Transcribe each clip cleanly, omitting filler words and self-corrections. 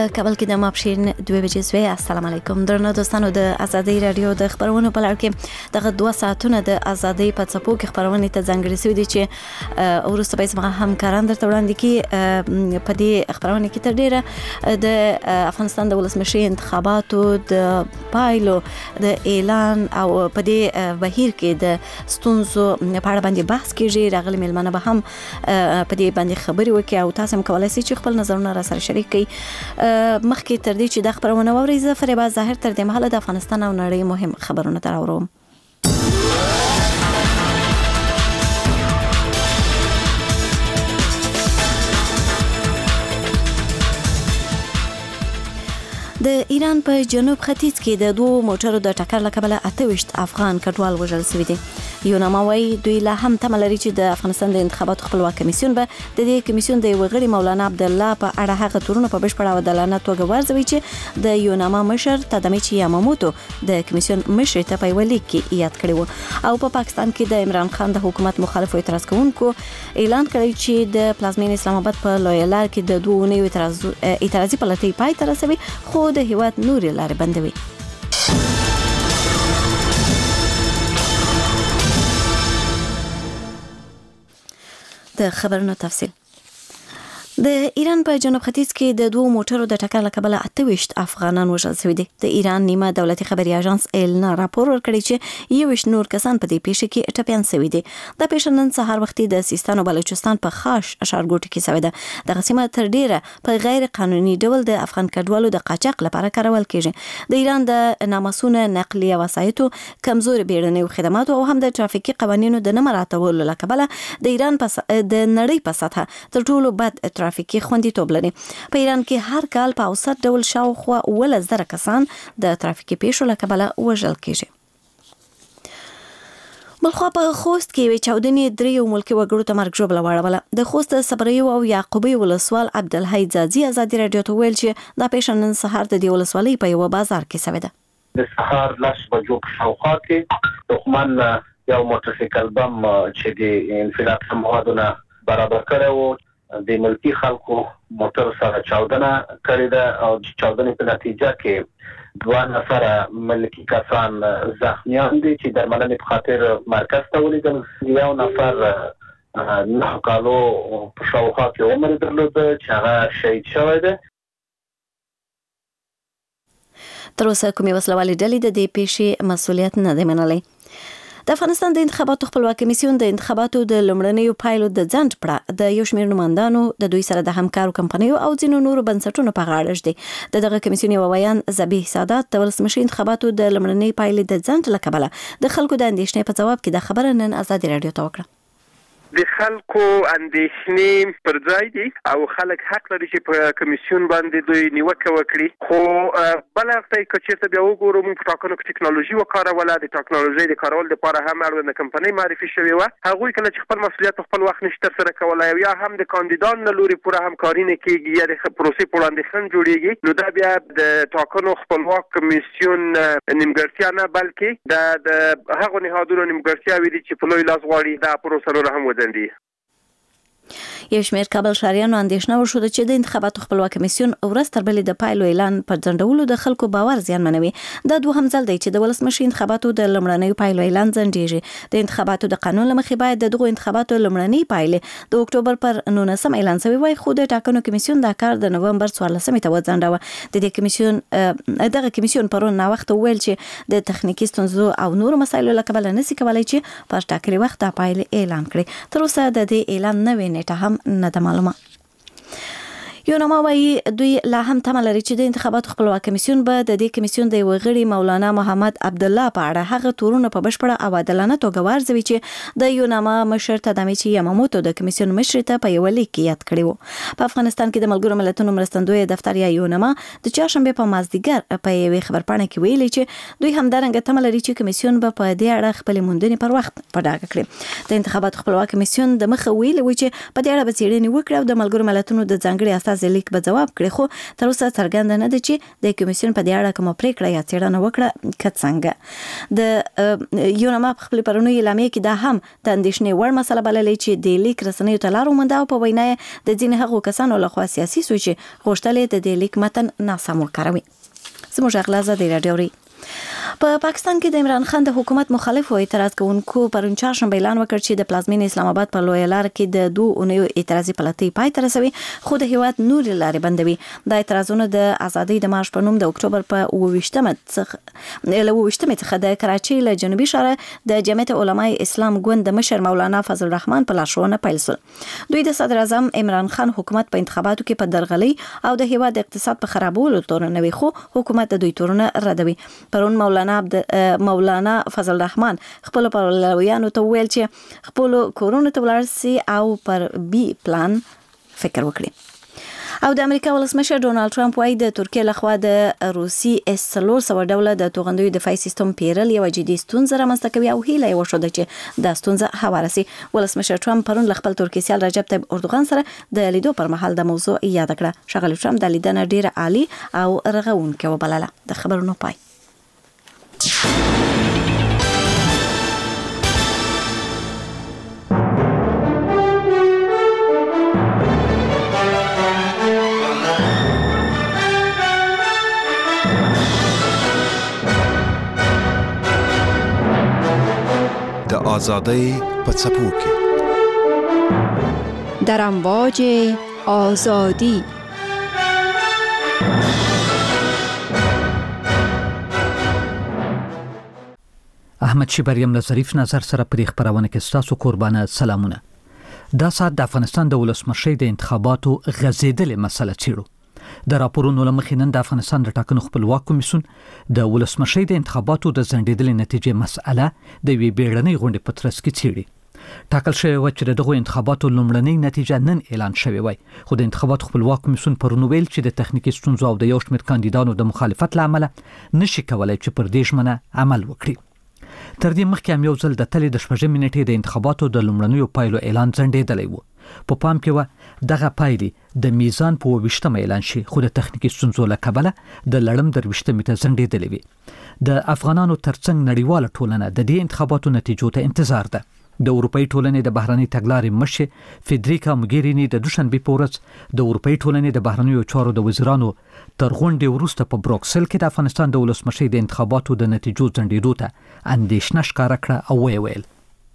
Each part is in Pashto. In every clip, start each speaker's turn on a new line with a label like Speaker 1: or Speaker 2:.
Speaker 1: په کابل کې د ماپښین 2 بجې شوې. السلام علیکم درنو دوستانو. د ازادي رادیو د خبرونو په لړ کې دغه 2 ساعتونه د ازادي په څپو کې خبرونه ته ځانګړي شوي دي چې ورسته به زما همکاران درته وړاندې کړي. په دې خبرونه کې تر ډیره د افغانستان د ولسمشر انتخاباتو د پایلو د اعلان او په دې بهیر کې د ستونزو په اړه باندې بحث کیږي. راغلي مېلمانه به هم په دې باندې خبرې وکړي او تاسو هم کولای شئ چې خپل نظرونه را سره شریک کړئ. مخکې تر دې چې د خبرونه واورئ، زه فریبا ظاهر تر دې مهاله د افغانستان او نړۍ مهم خبرونه تراوروم. د ایران په جنوب ختیځ کې د 2 موټرو د ټکر له کبله 28 افغان کډوال وژل شوي دي. یوناما وايي دوی لا هم تمه لري چې د افغانستان د انتخاباتو خپلواک کمیسیون به د دې کمیسیون د وغړي مولانا عبدالله په اړه هغه تورونه په بشپړه او عادلانه توګه ورزوي چې د یوناما مشر تادامیچی یاماموتو د کمیسیون مشر ته په یو لیک کې یاد کړی و. او په پاکستان کې د عمران خان د حکومت مخالفو اعتراض کوونکو اعلان کړی چې د پلازمین اسلام آباد په لوی لار کې د 2 اونیو اعتراضي پلټۍ پای ته رسوي، خو د هیواد نورې لارې بندوي. د خبرونو تفصیل. د ایران په جنوب ختیځ کې د 2 موټرو د ټکر له کبله 28 افغانان وژل شوي دي. د ایران نیمه دولتي خبري اژانس ایلنا راپور ورکړی چې 21 نور کسان په دې پیښه کې ټپيان شوي دي. د پیښه نن سهار وختي د سیستان او بلوچستان په خاص ښارګوټي کې شوې ده. دغه سیمه تر ډیره په غیر قانوني ډول د افغان کډوالو د قاچاق لپاره کارول کیږي. د ایران د نامسونه نقلیه وسایطو، کمزوري بیړنیو خدماتو او هم د ترافیکي قوانینو د نه مراعاتولو له کبله د ایران د نړۍ په سطحه تر ټولو بد ترافیکي خوندیتوب لري. په ایران کې هر کال په اوسط ډول شاوخوا 10,000 کسان د ترافیکي پیښو له کبله وژل کیږي. بلخوا په خوست کې وی چاودنې 3 ملکي وګړو ته مرګ ژوبله واړوله. د خوست صبریو او یعقوبی ولسوال عبدالحی ځاځي ازادي رادیو ته ویل چې دا پیښه نن سهار د دې ولسوالۍ په یو بازار کې شوې ده.
Speaker 2: د سهار 10 بجو په شاوخوا کې دښمن یو موټرسایکل بم چې د انفلات موادونه برابر کړو د ملکی خلکو موټر سره چاودنه کړې ده او چاودنې په نتیجه کې 2 نفر ملکی کسان زخمیان دي چې درملنې په خاطر مرکز ته ولیدل. یو نفر 9 کالو په شاوخوا کې عمر درلود چې هغه شهید شوی دی.
Speaker 1: تر اوسه کومې وسلوالې ډلې د دې پیښې مسؤلیت نه دی منلی. د افغانستان د انتخاباتو خپلواک کمیسیون د انتخاباتو د لومړنیو پایلو د ځنډ پړه د یو شمېر نمائندانو د دوی سره د همکارو کمپنیو او ځینو نورو بنسټونو په غاړه دی. دغه کمیسیون یو ویان ذبیح سادات د ولسمشر انتخاباتو د لومړنۍ پایلې د ځنډ له کبله د خلکو د اندېښنې په جواب کې د خبره نن ازادي رادیو ته وکړه.
Speaker 3: د خلکو اندېښنې پر ځای دي او خلک حق لري چې په کمیسیون باندې دوی نیوکه وکړي، خو بل هفته کې چې بیا وګورو موږ په ټاکنو کې ټکنالوژي وکاروله. د ټکنالوژي د کارول لپاره هم اړوند کمپنۍ معرفي شوې و. هغوی کله چې خپل مسؤلیت خپل وخت نشي ترسره کولای یا هم د کاندیدان له لوري پوره همکاري نه کیږي یا د پروسې په وړاندې خنډ جوړیږي، نو دا بیا د ټاکنو خپلواک کمیسیون نیمګړتیا نه بلکې د هغو نهادونو نیمګړتیا وي چې په لوی لاس غواړي دا پروسه نور هم وځي.
Speaker 1: یو شمېر کابل ښاریانو اندېښنه وښوده چې د انتخاباتو خپلواک کمیسیون ورځ تر بلې د پایلو اعلان پر ځنډولو د خلکو باور زیانمنوي. دا 2هم ځل دی چې د ولسمشر انتخاباتو د لومړنیو پایلو اعلان ځنډیږي. د انتخاباتو د قانون له مخې باید دغه انتخاباتو لومړنۍ پایلې د اکتوبر پر 19 اعلان شوی وای، خو د ټاکنو کمیسیون دا کار د نومبر 14 ته وځنډاوه. د دې کمیسیون پرون نا وخت ویل چې د تخنیکی ستونزو او نورو مسایلو له کبله نشي کولای چې پر ټاکلي وخت د پایلې اعلان کړي. تر اوسه د دې اعلان نوې نیټه هم نه ده معلومه. یوناما وايي دوی لا هم تمه لري چې د انتخاباتو خپلواک کمیسیون به د دې کمیسیون د وغړي مولانا محمد عبدالله په اړه هغه تورونه په بشپړه او عادلانه توګه ورزوي چې د یوناما مشر تادامیچی یاماموتو د کمیسیون مشر ته په یو لیک کې یاد کړی و. په افغانستان کې د ملګرو ملتونو مرستندوی دفتر یا یوناما د چهارشنبه په مازدیګر په یوې خبرپاڼه کې ویلي چې دوی همدارنګه تمه لري چې کمیسیون به په دې اړه خپل موندنې پر وخت په ډاګه کړي. د انتخاباتو خپلواک کمیسیون د مخه ویلي و چې په دې اړه به څېړنې وکړي او د ملګرو ملتونو د ځانګړي استازي لیک به جواب کړي، خو تر اوسه څرګنده نه ده چې د کمیسیون په دې اړه کومه پریکړه یا څېړنه وکړه که څنګه. د یوناما په خپل پرونی اعلامیه کې دا هم د اندېښنې وړ مسله بللې چې د لیک رسنیو ته لار ومونده او په وینا د ځینې هغو کسانو لخوا سیاسي سوچ غوښتل د دې لیک متن ناسم وکاروي. زموږ اغلازه د راډیوري په پاکستان کې د عمران خان د حکومت مخالفو اعتراض کوونکو پرون چهارشنبه اعلان وکړ چې د پلازمینې اسلام آباد په لویه لار کې د 2 اونیو اعتراضي پلاتۍ پای ته رسوي، خو د هیواد نور لارې بندوي. د اعتراضونو د ازادۍ د مارش په نوم د اکتوبر په 28 څخه د کراچۍ له جنوبي ښار د جمعیت علماء اسلام ګوند د مشر مولانا فضل الرحمن په لارښوونه پیل شول. دوی د صدر اعظم عمران خان حکومت په انتخاباتو کې په درغلۍ او د هیواد اقتصاد په خرابولو تورنوي، خو حکومت د دوی تورونه ردوي. پرون مولانا فضل الرحمن خپل پلویانو ته ویل چې خپل کورونو ته ولاړ سي او پر بي پلان فکر وکړي. او د امریکا ولسمشر ډونالد ټرمپ وايي د ترکیه لخوا د روسي S-300 ډوله د توغندوی دفاعي سیستم پیرل یو جدي ستونزه رامنځته کوي او هیله یې وشوده چې دا ستونزه هواره سي. ولسمشر ټرمپ پرون خپل ترکیه سیال رجب طیب اردوغان سره د لیدو پر مهال د موضوع یاد کړه. ښاغلی ټرمپ د لیدنه ډیره عالی او رغونکې وبلله. د خبرونو پای.
Speaker 4: د آزادۍ په څپو کې
Speaker 5: در امواج آزادی.
Speaker 6: احمد شبریم له ظریف نظر سره په خبرونه کې ستاسو قربانه سلامونه. دا سات د افغانستان د ولسمشۍ د انتخاباتو غزیدلې مسله چیرو. د راپورونو لمخې نن د افغانستان د ټاکنو خپلواک کمیسیون د ولسمشۍ د انتخاباتو د ځنډېدلې نتیجې مسأله د وی بیړنۍ غونډې په ترڅ کې څیړي. ټاکل شوی و چې دغه انتخاباتو لومړنۍ نتیجه نن اعلان شوی وای، خو د انتخاباتو خپلواک کمیسیون پرون ویل چې د تخنیکی ستونزو او د یو شمېر کاندیدانو د مخالفت لامل نشي کولای چې پر دې ژمنه عمل وکړي. تر دې مخکې هم یو ځل د تلې د 14 منټې د انتخاباتو د لومړنیو پایلو اعلان ځنډېدلی و. په پام کې و دغه پایلې د میزان په 28 اعلان شي، خو د تخنیکی ستونزو له کبله د لړم د 20 ته ځنډېدلې وي. د افغانانو ترڅنګ نړیواله ټولنه د دې انتخاباتو نتیجو ته انتظار ده. د اروپאי ټولنې د بهرنۍ تګلارې مشر فدریکا موګیرینی د دوشنبه په ورځ د اروپאי ټولنې د بهرنیو چارو د وزیرانو تر غونډې وروسته په بروکسل کې د افغانستان د ولسمشۍ د انتخاباتو د نتیجو ځنډېدو ته اندېښنه ښکاره کړه او ویل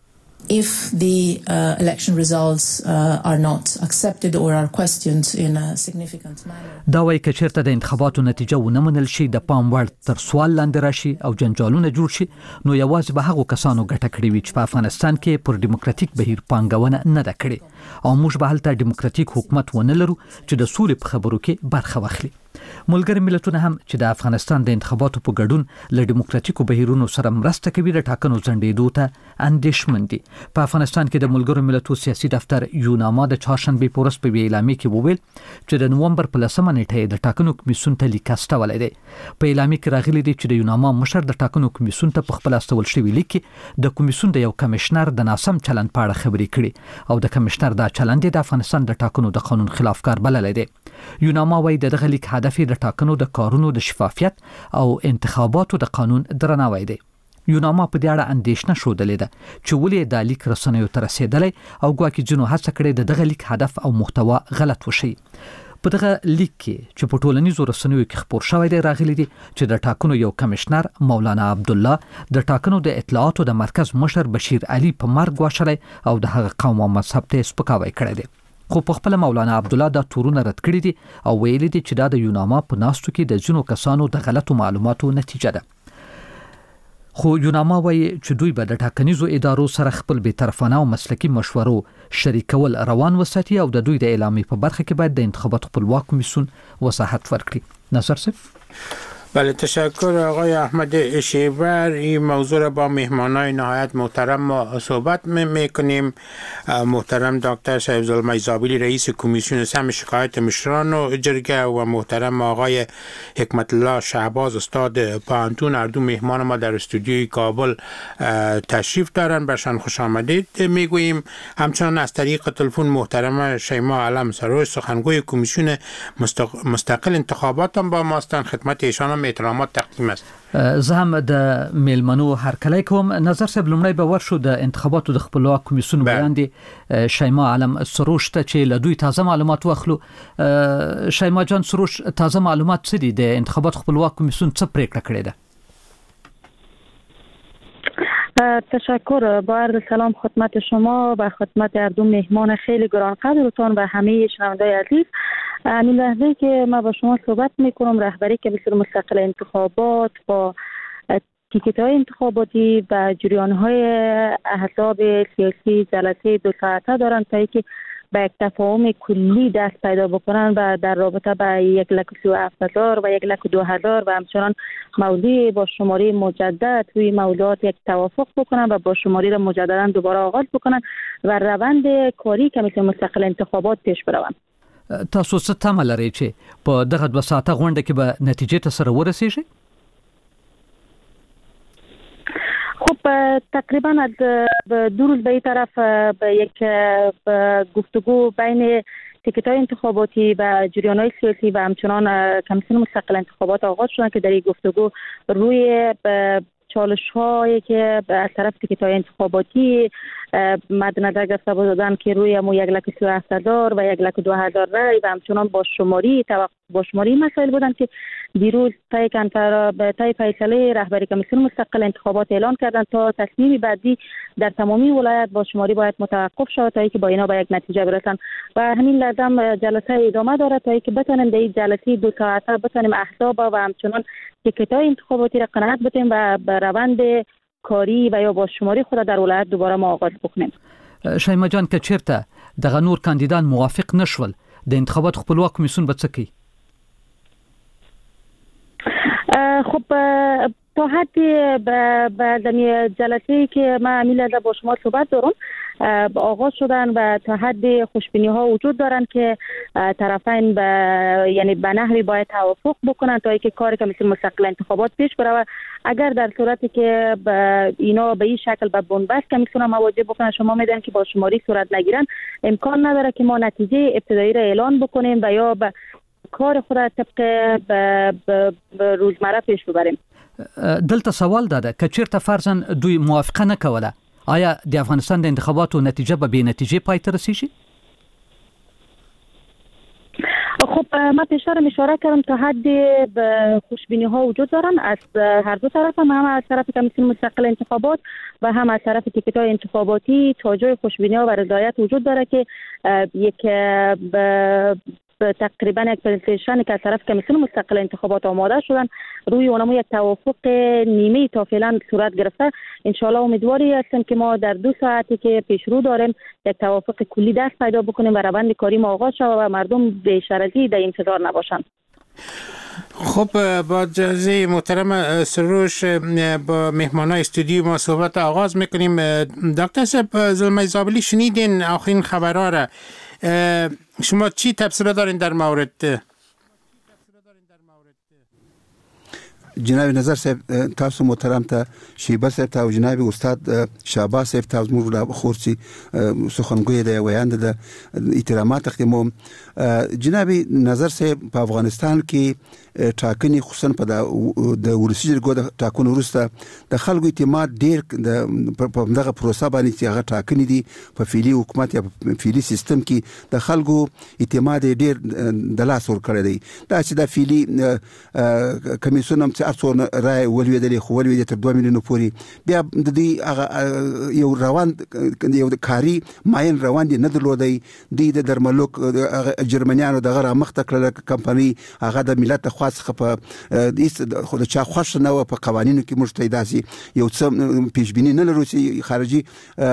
Speaker 7: if the election results are not accepted or are questioned in a significant manner.
Speaker 6: دا وايي چې چیرته د انتخاباتو نتیجه ونه منل شي، د پام وړ تر سوال لاندې راشي او جنجالونه جوړ شي، نو یوازې به هغو کسانو ګټه کړې وي چې په افغانستان کې پر دیموکراتیک بهیر پانګونه نه ده کړې، او موږ به هلته دیموکراتیک حکومت ونه لرو چې د سولې په خبرو کې برخه واخلي. ملګری ملتونه هم چې د افغانستان د انتخاباتو په ګډون له دیموکراتیکو بهیرونو سره مرسته کوي د ټاکنو ځنډېدو ته اندېښمن دي. په افغانستان کې د ملګرو ملتونو سیاسي دفتر یوناما د چهارشنبه په ورځ په اعلامیه کې وویل چې د نومبر په 10 نیټه د ټاکنو کمیسیون ته لیک استولی دی. په اعلامیه کې راغلي دي چې د یوناما مشر د ټاکنو کمیسیون ته په خپل استول شوی لیک کې د کمیسیون د یو کمشنر د ناسم چلند په اړه خبرې کړي او د کمشنر دا چلند د افغانستان د ټاکنو د قانون خلافکار بللی دی. یوناما وايي دغه لیک هدف د ټاکنو د کارونو د شفافیت او انتخاباتو د قانون درناوی دی. یوناما په دې اړه اندېښنه ښودلې ده چې ولې دا لیک رسنیو ته رسېدلی او ګواکې ځینو هڅه کړې د دغه لیک هدف او محتوا غلط وشي. په دغه لیک کې چې په ټولنیزو رسنیو کې خپور شوی دی راغلی دی چې د ټاکنو یو کمشنر مولانا عبدالله د ټاکنو د اطلاعاتو د مرکز مشر بشیر علي په مرګ واشلی او د هغه قوم او مذهب ته سپکاوی کړی دی. خو په خپل مولانا عبدالله دا تورونه رد کړی دي او ویلي دي چې دا د یوناما په ناستو کې د ځینو کسانو د غلطو معلوماتو نتیجه ده. خو یوناما وايي چې دوی به د ټاکنیزو ادارو سره خپل بی‌طرفانه او مسلکي مشورو شریکول روان وساتي او د دوی د اعلامیې په برخه کې باید د انتخاباتو خپلواک کمیسیون وضاحت ورکړي. نصر صاحب
Speaker 8: بله تشکر آقای احمد شیبر. این موضوع را با مهمانای نهایت محترم ما صحبت میکنیم. محترم دکتر صاحب زلمه زابلی رئیس کمیسیون سم شکایت مشران و جرگه و محترم آقای حکمت الله شهباز استاد پانتون، هر دو مهمان ما در استودیوی کابل تشریف دارن، برشان خوش آمدید میگوییم. همچنان از طریق تلفن محترم شیما علم سروش سخنگوی کمیسیون مستقل انتخابات هم با ماستن. خدمت ایشان احترامات تقدیم است.
Speaker 6: زه هم د میلمنو هرکلی کوم. نظر صاحب لومړی به ورشو د انتخاباتو د خپلواک کمیسیون وړاندې شیما علم سروش ته چې له دوی تازه معلومات واخلو. شیما جان سروش، تازه معلومات څه دي؟ د انتخاباتو خپلواک کمیسیون څه پریکړه کړې ده؟
Speaker 9: تشکر. با عرض سلام خدمت شما و خدمت هر دو مهمان خیلی گرانقدرتان و همه شنوندگان عزیز. این لحظه که ما با شما صحبت میکنم رهبری کمیسیون مستقل انتخابات با تیکت‌های انتخاباتی و جریان‌های احزاب سیاسی جلسه 2 ساعته دارند تا اینکه به یک تفاهم کلی دست پیدا بکنن و در رابطه به 1,37,000 و 1,02,000 و همچنان موضوع با شماره مجدد روی موضوعات یک توافق بکنن و با شماره را مجددا دوباره آغاز بکنن و روند کاری کمیسیون مستقل انتخابات پیش بروند.
Speaker 6: تاسو څه تمه لرئ چې په دغه 2 ساعته غونډه کې به نتیجې ته سره ورسیږي؟
Speaker 9: خب تقریبا دو روز به این طرف به یک گفتگو بین تیکت‌های انتخاباتی و جریان‌های سیاسی و همچنان کمیسیون مستقل انتخابات آغاز شدن که در این گفتگو روی چالش‌هایی که از طرف تیکت‌های انتخاباتی مد نظر گرفته بودند که روی 1,37,000 و 1,02,000 رای و همچنان با شماری مسائل بودند که دیروز طی فیصله رهبری کمیسیون مستقل انتخابات اعلان کردند تا تصمیم بعدی در تمامی ولایت با شماری باید متوقف شود تا اینکه با اینا به یک نتیجه برسند و همین لازم جلسه ادامه دارد تا اینکه بتونیم در این جلسه 2 ساعته بتونیم احزاب و همچنان تیکت‌های انتخاباتی را قناعت بدیم و به روند کاری و یا با شماری خود در ولایت دوباره ما آغاز بکنیم.
Speaker 6: شیما جان که چیرته دغه نور کاندیدان موافق نشول د انتخابات خپلواک کمیسیون به څه کوي؟
Speaker 9: خب تا حدی به جلسه‌ای که ما امیل با شما صحبت دارم آغاز شدن و تا حد خوشبینی ها وجود دارن که طرفین یعنی به نحوی باید توافق بکنن تا اینکه کار کمیسیون مستقل انتخابات پیش بره و اگر در صورتی که اینا به این شکل به بنبست کمیسیون مواجه بکنن شما میدونید که با شماری صورت نگیرن امکان نداره که ما نتیجه ابتدایی را اعلان بکنیم و یا به کار خود طبق به روزمره پیش ببریم.
Speaker 6: دلته سوال داده که چیرته فرضاً دوی موافقه نکوله آیا د افغانستان د انتخاباتو نتیجه به بی نتیجه پای ته رسیږي؟
Speaker 9: خب ما پیشتر اشاره کردم تا حد خوشبینی ها وجود دارن از هر دو طرف، هم از طرف کمیسیون مستقل انتخابات و هم از طرف تیکت‌های انتخاباتی تا جای خوشبینی ها و رضایت وجود داره که یک تقریبا یک پرزنتیشن که از طرف کمیسیون مستقل انتخابات آماده شدن روی اونم یک توافق نیمه تا فعلا صورت گرفته. انشالله امیدواری هستیم که ما در 2 ساعتی که پیش رو داریم یک توافق کلی دست پیدا بکنیم و روند کاری ما آغاز شود و مردم بیشتر از این در انتظار نباشند.
Speaker 8: خب با اجازه محترم سروش با مهمانای استودیو ما صحبت آغاز میکنیم. دکتر صاحب زلمه زابلی شنیدین آخرین خبرها را، شما چی تبصره دارین در مورد؟
Speaker 10: جناب نظر صاحب تاسو محترم ته شیبه صاحب ته او جناب استاد شهباز صاحب ته زموږ له خورسي سخنګوی دی ویاند د احترامات تقدیموم. جناب نظر صاحب په افغانستان کې ټاکنې خصوصا په د ولسي جرګو د ټاکنو وروسته د خلکو اعتماد ډیر په دغه پروسه باندې چې هغه ټاکنې دي په فعلي حکومت یا په فعلي سیستم کې د خلکو اعتماد ډیر د لاس ور کړی دی. دا چې د فعلي کمیسیون هم چې ارڅون رای ولویدلې خو ولویدې تر 2 میلیون پورې بیا د دې هغه یو روان یو کاری ماین روان دي نه درلودي د درملوک جرمنیانو دغه را مخته کړل کمپنی هغه د ملت خاصه په دې خو د چا خوښ نه و په قوانینو کې مشتیداسي یو څه پیشبینی نه لرو چې خارجي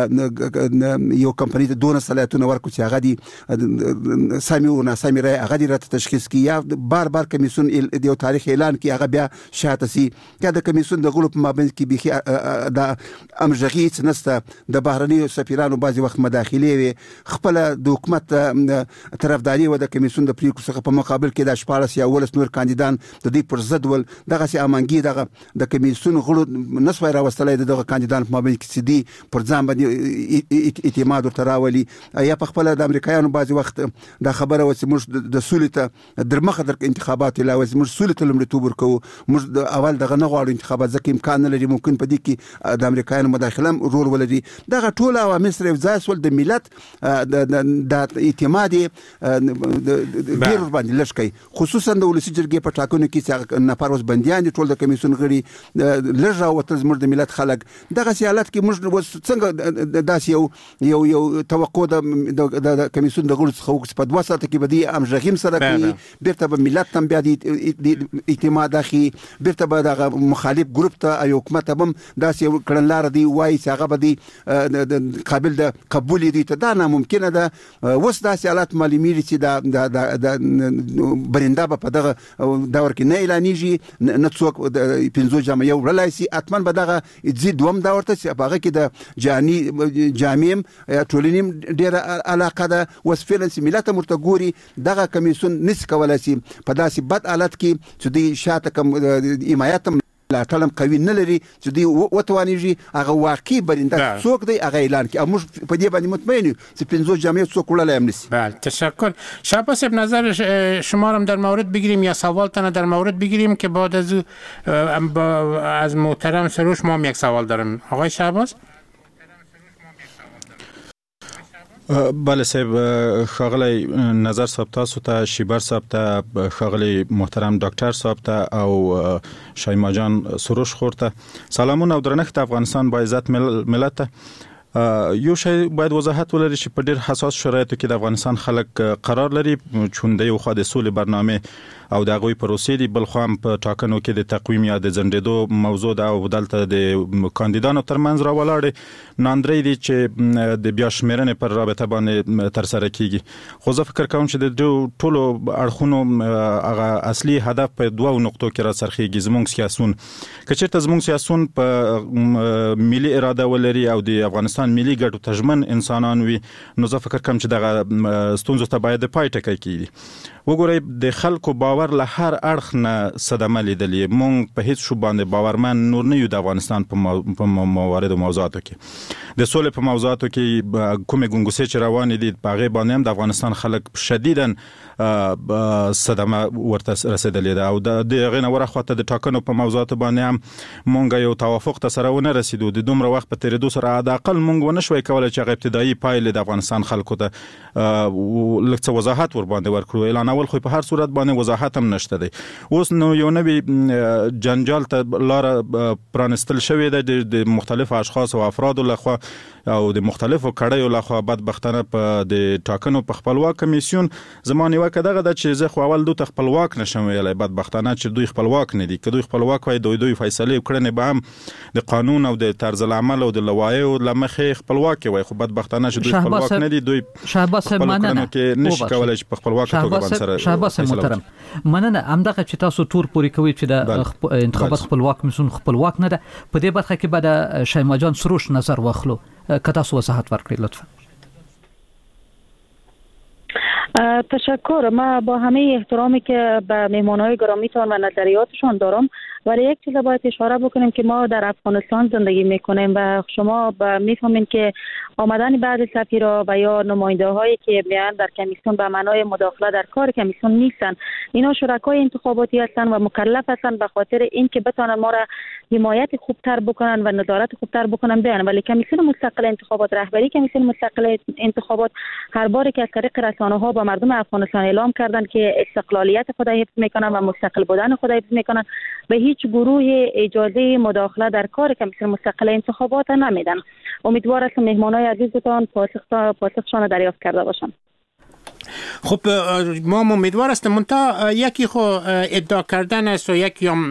Speaker 10: یو کمپنی د دونه صلاحیتونه ورکو چې هغه دي سامي او ناسامي رای هغه دي رات تشخیص کی یا بار کمیسیون یو تاریخ اعلان کی هغه بیا شاته سي یا د کمیسیون د غلو په مابین کې بيخي د امژغي نسته د بهرني سفیرانو بعضي وخت مداخله وي خپل د حکومت طرفداري و د کمیسیون د پریکړو څخه په مقابل کې د شپارس یا ولس نور کاندیدان د دې پر ضد ول دغه سي امانګي دغه د کمیسیون غلو نسوي راوستلای دغه کاندیدان په مابین کې سدي پر ځان باندې اعتماد تراولي یا په خپل د امریکایانو بعضي وخت د خبره و چې موږ د سولته درمخه در انتخابات لا وز موږ سولته لمړتوب ورکو موږ د اول دغه نه غواړو انتخابات ځکه امکان نه لري ممکن په دې کې د امریکایانو مداخله رول ولري دغه ټول عوامل سره ځای سول د ملت د اعتماد ډیر باندې لشکای خصوصا د ولسی جرګې په ټاکنو کې چې نفر وس بنديان دي ټول د کمیسیون غړي لږه وته زموږ د ملت خلک دغه سیالات کې موږ څنګه داس یو توقع د کمیسیون د غړو څخه په 2 ساعت کې بدی امژغیم سره کوي بیرته به ملت تم بیا د اعتماد اخی بیرته به د مخالف ګروپ ته او حکومت هم داس یو کړنلار دی وای چې هغه به قابل د قبول دي ته دا ناممکنه ده وس د سیالات معلومیږي چې د برنده په دغه دور کې نه اعلانېږي نه څوک د 15 جامع یو ولایسي اتمن به دغه زید دوم دا ورته چې هغه کې د جامع ټولنیم ډیره علاقه ده وسفلنس ملت مرتګوري دغه کمیسیون نس کولای شي په داسې بد حالت کې چې د شاته کوم حمایت لا ټلم قوي نه لري چې دی وتوانیږي هغه واقعي برنده څوک دی هغه اعلان کی او موږ په دې باندې مطمئن یو چې 15 جامعه څوک وړلای هم نسی.
Speaker 8: بله تشکر. شهباز صاحب نظر شما رو در مورد بگیریم یا سوال تنه در مورد بگیریم که بعد از محترم سروش ما هم یک سوال دارم. آقای شهباز
Speaker 11: بله صاحب ښاغلی نظر صاحب تاسو ته شیبر صاحب ته ښاغلی محترم ډاکټر صاحب ته او شایما جان سروش خور ته سلامونه او درنښت افغانستان با عزت ملت ته یو شی باید وضاحت ولري چې په ډیر حساس شرایطو کې د افغانستان خلک قرار لري چون د یو خو د سولې برنامه او د غوي پروسې دی بل خو هم په ټاکنو کې د تقویم یا د ځنډېدو موضوع دا او دلته د کاندیدانو ترمنځ راولاړ ناندري دي چې د بیا شمیرنې پر رابطه باندې تر سره کیږي خو زه فکر کوم چې د ټولو اړخونو هغه اصلي هدف په دوه نقطو کې را سرخیږي زموږ سیاسون کچېرته زموږ سیاسون په ملي اراده ولري او د افغانستان ملي ګټو تجمن انسانان وي نو زه فکر کوم چې دغه ستونزو ته باید پای ټکی کیږي وګورئ د خلکو باور له هر اړخ نه صدمه لیدلې مونږ په هیڅ شو باندې باورمن نور نه یو د افغانستان په موارد او موضوعاتو کې د سولې په موضوعاتو کې کومې ګونګوسې چې روانې دي په هغې باندې هم د افغانستان خلک شدیداً صدمه ورته رسېدلې ده او د هغې نه ورخواته د ټاکنو په موضوعاتو باندې هم مونږ یو توافق ته سره ونه رسېدو د دومره وخت په تېرېدو سره حداقل مونږ ونه شوی کولی چې هغه ابتدایي پایلې د افغانستان خلکو ته لږ څه وضاحت ور باندې ورکړو اعلانول خو په هر صورت باندې وضاحت هم نشته دی اوس نو یو نوی جنجال ته لاره پرانستل شوې ده د مختلفو اشخاصو او افرادو لخوا او د مختلفو کړیو لخوا بدبختانه په د ټاکنو په خپلواک کمیسیون زما نیوکه دغه ده چې زه خو اول دوی خپلواک نشم ویلی بدبختانه چې دوی خپلواک نه دي که دوی خپلواک وای دوی فیصلې کړنې به هم د قانون او د طرز العمل او د لوایحو له مخې خپلواک وای خو بدبختانه چې دوی خپلواک نه دي دوی
Speaker 6: شهباز صاحب مننه
Speaker 11: کې نشي کولای چې په خپلواک توګه باندې
Speaker 6: شهباز صاحب محترم مننه همدغه چې تاسو تور پوری کوي چې د انتخابات خپلواک کمیسیون خپلواک نه ده په دې برخه کې به د شایما جان سروش نظر واخلو که تاسو وضاحت ورکړئ لطفا.
Speaker 9: تشکر. ما با همه احترامی که به مهمانهای گرامیتان و نظریاتشان دارم ولی یک چیز باید اشاره بکنیم که ما در افغانستان زندگی میکنیم و شما میفهمین که آمدن بعضی سفیرا و یا نماینده هایی که میان در کمیسیون به معنای مداخله در کار کمیسیون نیستن اینا شرکای انتخاباتی هستن و مکلف هستن به خاطر اینکه بتونن ما را حمایت خوبتر بکنن و نظارت خوبتر بکنن بیان ولی کمیسیون مستقل انتخابات رهبری کمیسیون مستقل انتخابات هر باری که از طریق رسانه ها با مردم افغانستان اعلام کردن که استقلالیت خود حفظ میکنن و مستقل بودن خود حفظ میکنن، به هیچ گروه اجازه مداخله در کار کمیسیون مستقل انتخابات نمیدن. امیدوار هستم مهمانای عزیزتان پاسخشان دریافت کرده باشند.
Speaker 8: خب ما امیدوار هستیم منتها یکی خو ادعا کردن است و یکی هم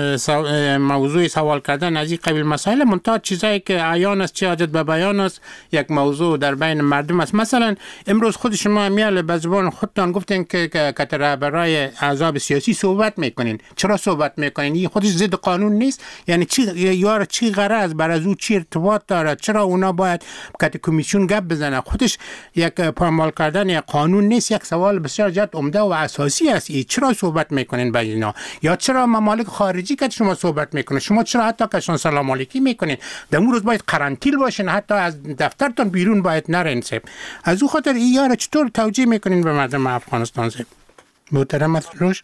Speaker 8: موضوع سوال کردن از این قبیل مسائل، منتها چیزایی که عیان است، چه حاجت به بیان است، یک موضوع در بین مردم است. مثلا امروز خود شما میال به زبان خودتان گفتین که کتر برای احزاب سیاسی صحبت میکنین. چرا صحبت میکنین؟ این خودش ضد قانون نیست؟ یعنی چی غرض بر از او چی ارتباط دارد؟ چرا اونا باید که کمیسیون گپ بزنه؟ خودش یک پامال کردن یک قانون نیست، یک سوال بسیار جد عمده و اساسی است. چرا صحبت میکنین با اینا؟ یا چرا ممالک خارجی که شما صحبت میکنین؟ شما چرا حتی که شما سلام علیکی میکنین؟ در اون روز باید قرنطینه باشین، حتی از دفترتون بیرون باید نرین. از او خاطر این یارو چطور توجیه میکنین به مردم افغانستان؟ محترم سروش،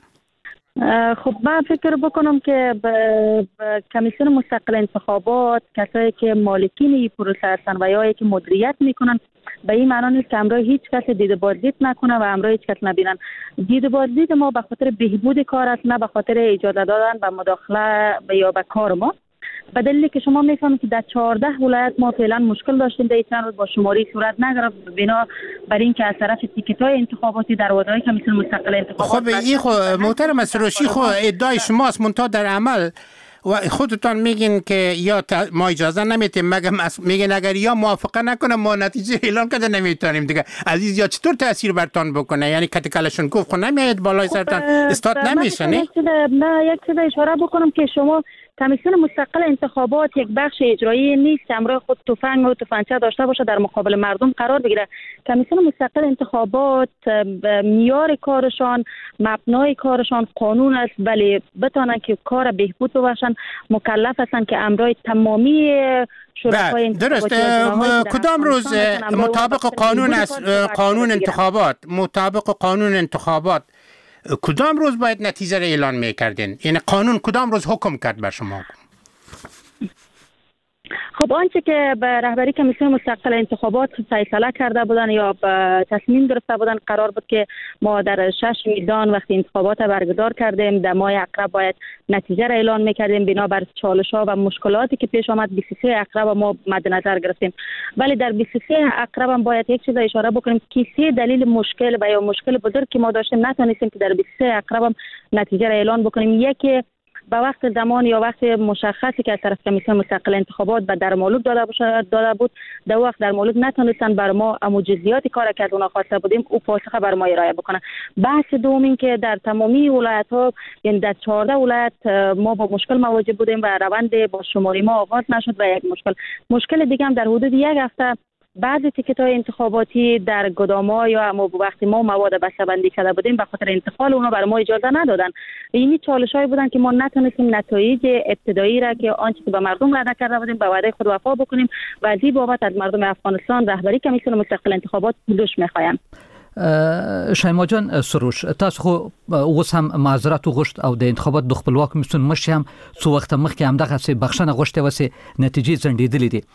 Speaker 9: خب من فکر بکنم که کمیسیون مستقل انتخابات کسایی که مالکین این پروسه هستن و یا که مدیریت میکنن، به این معنی نیست که امروز هیچ کس دید بازدید نکنه و امروز هیچ کس نبینن. دید بازدید ما به خاطر بهبود کار است، نه به خاطر اجازه دادن و مداخله یا به کار ما. به دلیلی که شما میفهمید که در 14 ولایت ما فعلا مشکل داشتیم، در چند روز با شماری صورت نگرفت بنا بر اینکه از طرف تیکت‌های انتخاباتی در وادای کمیسیون مستقل انتخابات.
Speaker 8: خب این خو محترم سروشی خو ادعای شماست، منتها در عمل و خودتان میگین که یا ما اجازه نمیتیم، میگین اگر یا موافقه نکنه ما نتیجه اعلان کرده نمیتونیم دیگه. عزیز یا چطور تاثیر برتان بکنه؟ یعنی کلشون گفت خود نمیاد بالای سرتان استاد نمیشه؟ نه
Speaker 9: یک چیز اشاره بکنم که شما کمیسیون مستقل انتخابات یک بخش اجرایی نیست، امروز خود تفنگ و تفنگچه داشته باشه در مقابل مردم قرار بگیره. کمیسیون مستقل انتخابات معیار کارشان، مبنای کارشان قانون است، ولی بتونن که کار بهبود باشن مکلف هستن که امروز تمامی شرکای انتخاباتی
Speaker 8: درست کدام روز مطابق قانون است، قانون انتخابات مطابق قانون انتخابات کدام روز باید نتیجه را اعلان میکردین؟ یعنی قانون کدام روز حکم کرد بر شما؟
Speaker 9: خب آنچه که به رهبری کمیسیون مستقل انتخابات فیصله کرده بودن یا به تصمیم گرفته بودن، قرار بود که ما در 6 میدان وقتی انتخابات برگزار کردیم در ماه عقرب باید نتیجه را اعلان میکردیم. بنابر چالش‌ها و مشکلاتی که پیش آمد 23 عقرب ما مد نظر گرفتیم. ولی در 23 عقرب هم باید یک چیز اشاره بکنیم که 3 دلیل مشکل و یا مشکل بزرگ که ما داشتیم نتونستیم که در 23 عقرب هم نتیجه را اعلان بکنیم. یکی به وقت زمان یا وقت مشخصی که از طرف کمیسیون مستقل انتخابات به درمالود داده بود، در وقت درمالود نتونستن بر ما امو جزئیات کار که از اونا خواسته بودیم او پاسخ بر ما ارائه بکنن. بحث دوم این که در تمامی ولایت ها، یعنی در 14 ولایت ما با مشکل مواجه بودیم و روند با شماری ما آغاز نشد. و یک مشکل دیگه هم در حدود یک هفته بعضی تیکت‌های انتخاباتی در گدام‌ها یا وقتی ما مواد بسته‌بندی کرده بودیم به خاطر انتقال اونا برای ما اجازه ندادن. اینی چالش‌هایی بودن که ما نتونستیم نتایج ابتدایی را که آنچه که به مردم وعده کرده بودیم به وعده خود وفا بکنیم و از این بابت از مردم افغانستان رهبری کمیسیون مستقل انتخابات پولش می‌خوایم.
Speaker 6: شایما جان سروش، تاسو خو اوس هم معذرت وغوښت او د انتخابات د خپلواک کمیسیون مشر هم څو وخت مخکې هم دغه څه بخښنه غوښتې وسه نتیجې ځنډېدلې دي.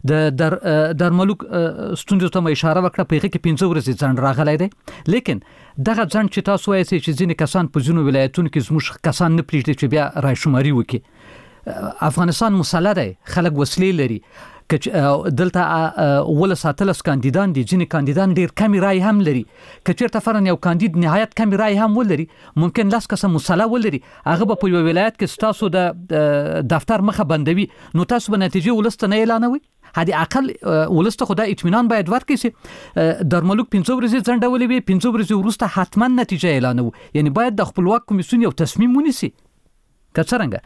Speaker 6: در ملک ستونزو ته اشاره وکړه، په هغه کې 15 ورځې ځنډ راغلی دی، لیکن دغه ځنډ چې تاسو وایئ چې ځینې کسان په ځینو ولایتونو کې زموږ کسان نه پرېږدي چې بیا رایشماري وکړي. افغانستان مسله دی، خلک وسلې لري، دلته ولساتلس کاندیدان دي، ځینې کاندیدان ډیر کمی رای هم لري. که چېرته فرضاً یو کاندید نهایت کمی رای هم ولري، ممکن 10 کسه مسله ولري، هغه به په یو ولایت کې ستاسو د دفتر مخه بندوي، نو تاسو به نتیجه ولست نه اعلانوي. حدی اقل ولست خدا اطمینان باید ورکړي چې درملوک 15 ورځې ځنډولې وي، 15 ورځې وروسته حتما نتیجه اعلانوي. یعنی باید د خپلواک کمیسیون یو تصمیم ونیسي. که څنګه؟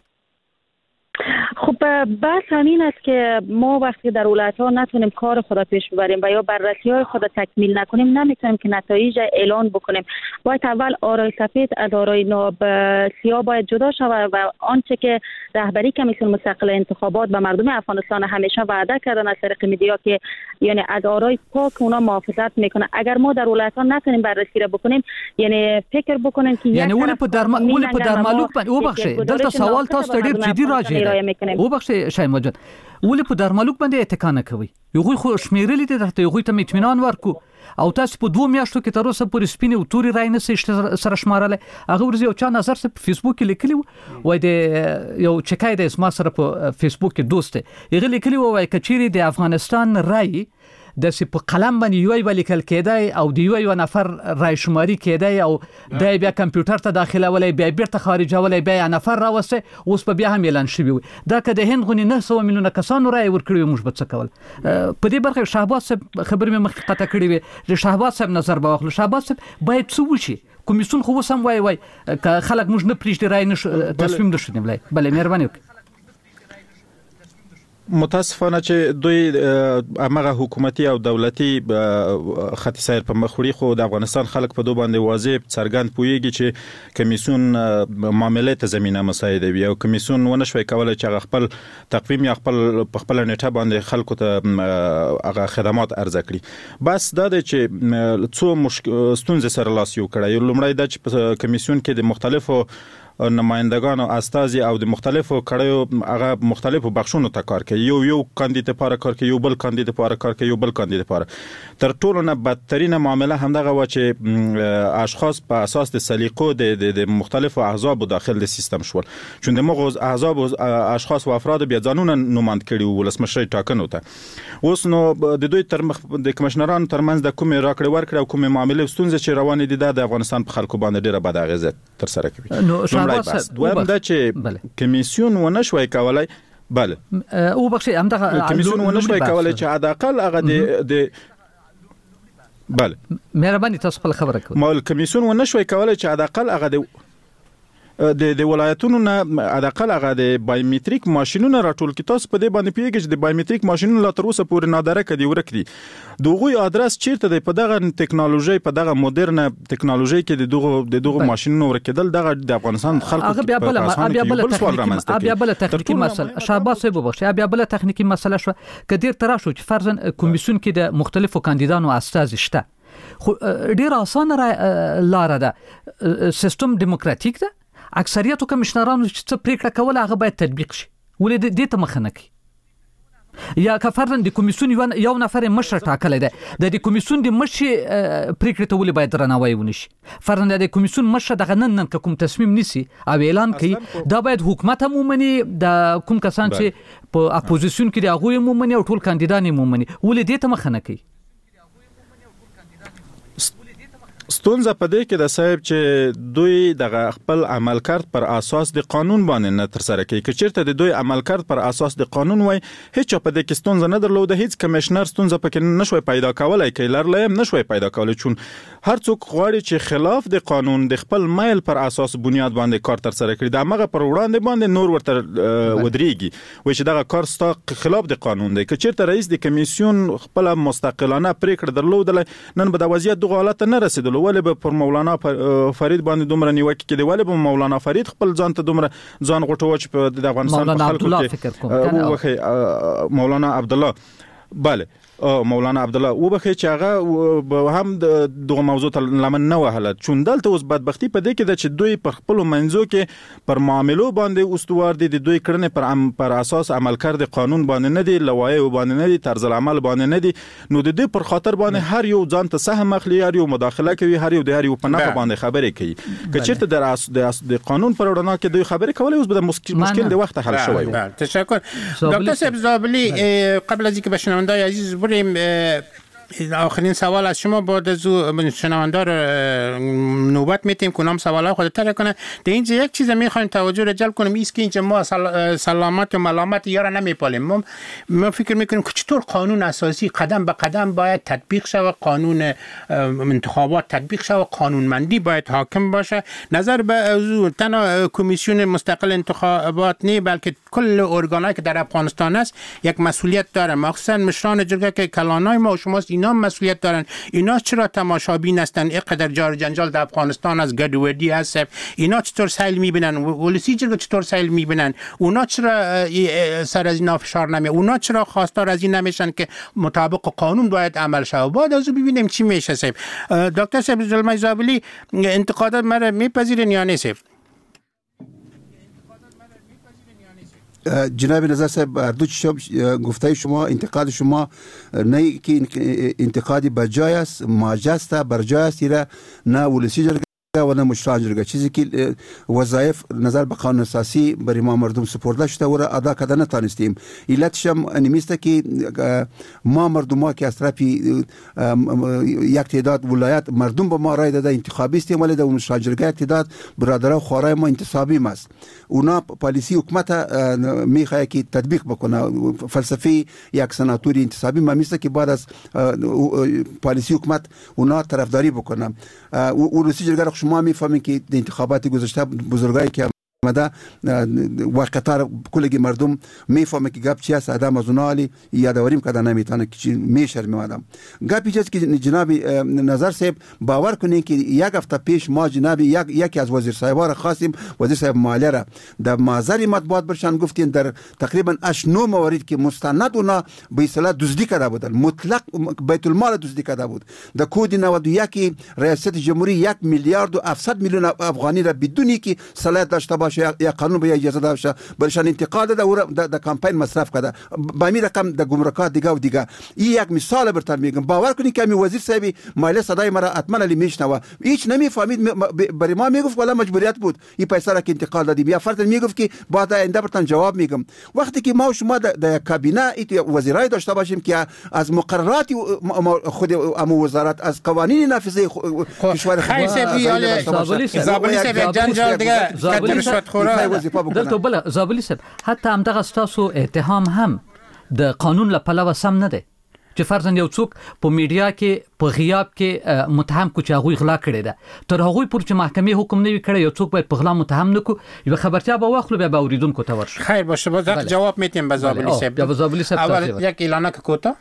Speaker 9: خب بحث همین است که ما وقتی در ولایت‌ها نتونیم کار خود پیش ببریم و یا بررسی‌های خود تکمیل نکنیم، نمیتونیم که نتایج اعلان بکنیم. باید اول آرای سفید از آرای سیاه باید جدا شود و آنچه که رهبری کمیسیون مستقل انتخابات به مردم افغانستان همیشه وعده کردن از طریق مدیا که یعنی از آرای پاک اونا محافظت میکنه. اگر ما در ولایت‌ها نتونیم بررسی را بکنیم، یعنی فکر بکنیم که
Speaker 6: یعنی ول په درمالوک باندې وبخښه، دلته سوال تاسو ډیر جدي راځي. او بخښه شایما جان ولې په درملوک باندې اتکا نه کوي یو خو شمیرلې دي درته یو ته اطمینان ورکو او تاسو په 2 میاشتو کې تر اوسه پورې سپینې او توري راي نه سره شمارله هغه ورځ یو چا نظر په فیسبوک کې لیکلی وای د یو چکای د اسما سره په فیسبوک کې دوست یې لیکلی وای کچيري د افغانستان راي د سی په قلم باندې یو ویل کېل کېدای او د یو نفر رای شماري کېدای او د بیا کمپیوټر ته داخله ولې بیا بیرته خارجولې بیا نفر راوسته اوس په بیا هم اعلان شوی دا که د هند غونی 900 میلیونه کسانو رای ورکړي موږ به څه کول په دې برخه شهباز صاحب خبر مې مخکې قطع کړی وي د شهباز صاحب نظر به واخلو شهباز صاحب باید څه وشي کمیسیون خو وسم وای که خلک موږ نه پریږدي رای نه تصمیم نشو نیولای بلې مهرباني وکړئ
Speaker 11: متاسفانه چې دوی امغه حکومتي او دولتي خطي سیر په مخوري خو د افغانستان خلک په دوه باندې واضح څرګند پويږي چې کمیسیون معاملې ته زمينه مساعدوي او کمیسیون ونشوي کولای چې خپل تقویم یا خپل نټه باندې خلکو ته هغه خدمات ارزه کړي بس دا د چې څو ستونزې سره لاس یو کړی لومړی د چې کمیسیون کې د مختلفو نمائندگان او استازي او د مختلفو کړهو هغه مختلفو بخښونو ته کار کوي یو کاندید لپاره کار کوي یو بل کاندید لپاره کار کوي یو بل کاندید لپاره تر ټولو نه بدترینه معامله همدغه و چې اشخاص په اساس د سلیقو د مختلفو احزاب داخل د سیستم شول چون د مغز احزاب اشخاص او افراد بیا ځانونه نوماند کړي ولسمشر ټاکنو ته اوس نو د دوی تر مخ د کمشنرانو ترمنځ د کومې راکړې ورکړې او کومې معاملې ستونزې چې روانې دي د افغانستان په خلکو باندې ډیره بد اغیزه تر سره کوي دویم دا چې کمیسیون ونشوي کولای بله
Speaker 6: او بخښي همدغه
Speaker 11: کمیسیون ونشوي کولای چې حداقل هغه د بله
Speaker 6: مهرباني تاسو خپل خبره کوئ
Speaker 11: مال کمیسیون ونشوي کولای چې حداقل هغه د ولایتونو نه حداقل هغه د بایومټریک ماشينونه راټول کی تاسو په دې باندې پیږي چې د بایومټریک ماشينونه لا تر اوسه پورې نادره کړي ورکړي دغه ادرس چیرته دی په دغه ټکنالوژي په دغه مدرن ټکنالوژي کې د دغه ماشينونه ورکېدل دغه د افغانستان خلکو
Speaker 6: بیا بل تخنیکی مسله شهباز صاحب وبخښه بیا بل تخنیکی مسله شو کډیر تر شو چې فرضاً کمیسیون کې د مختلفو کاندیدانو استازي شته خو ډیر اسانه لار ده سیستم دیموکراتیک ده اکثریت کمشنرانو چې څه پریکړه کوله هغه باید تطبیق شي ولې دې ته مخه نه کوي یا که فرضاً د کمیسیون یو نفر مشر ټاکلی دی د کمیسیون د مشر پریکړه ته ولې باید درناوی ونشي فرضاً د کمیسیون مشر دغه نن کوم تصمیم نیسي او اعلان کوي دا باید حکومت هم ومني د کوم کسان چې په اپوزیشن کې دي هغه هم ومني او ټول کاندیدان هم ومني ولې دې ته مخه نه کوي
Speaker 11: ستونزه په دې کې د صاحب چې دوی د خپل عملکرد پر اساس د قانون باندې نه تر سره کوي چې د دوی عملکرد پر اساس د قانون وای هیڅ په دې کې ستونزه نه درلوده هیڅ کمشنر ستونزه پکې نشوي پیدا کولای کې لرلې نشوي پیدا کولای چون هر څوک غواړي چې خلاف د قانون د خپل مایل پر اساس بنیاد باندې کار تر سره کړي د هغه پر وړاندې باندې نور ورته ودرېږي وای چې دغه کار ستا خلاف د قانون دی چې رئیس د کمیسیون خپل مستقلانه پریکړه درلودل نن به د وضعیت دغه حالت نه رسیدل ولې به پر مولانا فرید باندې دومره نیوکه کړي ولې به مولانا فرید خپل ځان ته دومره ځان غټو چې په د افغانستان په خلکو کې مولانا عبدالله بله مولانا عبدالله وبخې چې هغه هم دغه موضوع ته لمن نه وهله چون دلته اوس بدبختی په دې کې د چې دوی پر خپل منځو کې پر معاملو باندې استوار دي د دوی کړنې پر اساس عمل کړد قانون باندې نه دي لوایح باندې نه دي طرز العمل باندې نه دي نو د دې پر خاطر باندې هر یو ځان ته سهم اخلي هر یو مداخله کوي هر یو په نفع باندې خبرې کوي که چیرته د قانون پر وړاندې کې دوی خبرې کولای اوس به مشکل د وخت حل شوی
Speaker 8: تشکر دکتر صاحب زابلی قبل از اینکه به شنونده‌های عزیز بریم آخرین سوال از شما بعد از شنونده رو نوبت میتیم که اونم سوالای خود تر کنه در اینجا یک چیز میخوایم توجه رو جلب کنیم ایست که اینجا ما سلامت و ملامت یارا نمیپالیم ما فکر میکنیم که چطور قانون اساسی قدم به قدم باید تطبیق شود قانون انتخابات تطبیق شود قانونمندی باید حاکم باشه نظر به تنها کمیسیون مستقل انتخابات نه بلکه کل ارگانایی که در افغانستان است یک مسئولیت داره مخصوصا مشران جرگه که کلانای ما و شماست اینا مسئولیت دارن اینا چرا تماشابین هستن اینقدر جار جنجال در افغانستان از گدودی هست اینا چطور سیل میبینن ولسی جرگه چطور سیل میبینن اونا چرا سر از اینا فشار نمی اونا چرا خواستار از این نمیشن که مطابق قانون باید عمل شود بعد از ببینیم چی میشه صاحب دکتر صاحب زلمای زابلی انتقادات مرا میپذیرن یا نه صاحب
Speaker 10: جناب نظر صاحب اردو گفته شما انتقاد شما نه که انتقادی بجای است ماجه است برجای است نه ولسی جرگه و نه مشران جرگه چیزی که وظایف نظر به قانون اساسی برای ما مردم سپرده شده و را ادا کردن نتانستیم. علتش هم انمیسته که ما مردم که از طرف یک تعداد ولایت مردم به ما رای داده انتخابی استیم ولی در مشران جرگه تعداد برادران و خوارای ما انتصابی است. اونا پالیسی حکومت میخواه که تطبیق بکنه فلسفی یک سناتوری انتصابی ما میسته که بعد از پالیسی حکومت اونا طرفداری بکنه. ولسی جرگه شما میفهمین که انتخابات گذشته بزرگایی که آمده و قطار کلگی مردم میفهمه که گپ چی است آدم از اونها علی یادواریم کردن نمیتونه که چی میشرمه آدم. گپی چیست که جناب نظر صاحب باور کنین که یک هفته پیش ما جناب یکی از وزیر صاحبا را خواستیم وزیر صاحب مالیه را در محضر مطبوعات برشان گفتین در تقریبا 8-9 موارد که مستند اونا به اصطلاح دزدی کرده بودن مطلق بیت المال دزدی کرده بود. در کد 91 ریاست جمهوری 1 میلیارد و 700 میلیون افغانی را بدونی که صلاحیت داشته باشه یا قانون به اجازه داشته برشان انتقاد ده و در کمپین مصرف کرده با این رقم در گمرکات دیگه و دیگه. این یک مثال برتر میگم باور کنید که می وزیر صاحب مالیه صدای مرا حتما علی میشنوه هیچ نمیفهمید برای ما میگفت ولی مجبوریت بود این پیسه را که انتقال دادیم یا فرض میگفت که بعد آینده برتن جواب میگم. وقتی که ما و شما در کابینه وزیرای داشته باشیم که از مقررات خود امو وزارت از قوانین نافذه کشور
Speaker 8: زابلی صاحب جنجال دیگه
Speaker 6: دلته بل زابلی صاحب حتی هم دغه تاسو اتهام هم د قانون له پلوه سم نه دی چې فرضاً یو څوک په میډیا کې په غیاب کې متهم کو چې هغه غلا کړی ده تر هغه پر چې محکمې حکم نه وی کړی یو څوک باید په غلا متهم نکو یو خبرتیا به واخلو بیا به اوریدونکو ته ورشي.
Speaker 8: خیر باشه باز جواب میتیم به زابلی صاحب.
Speaker 6: یا زابلی صاحب
Speaker 8: اول یک اعلان کوتا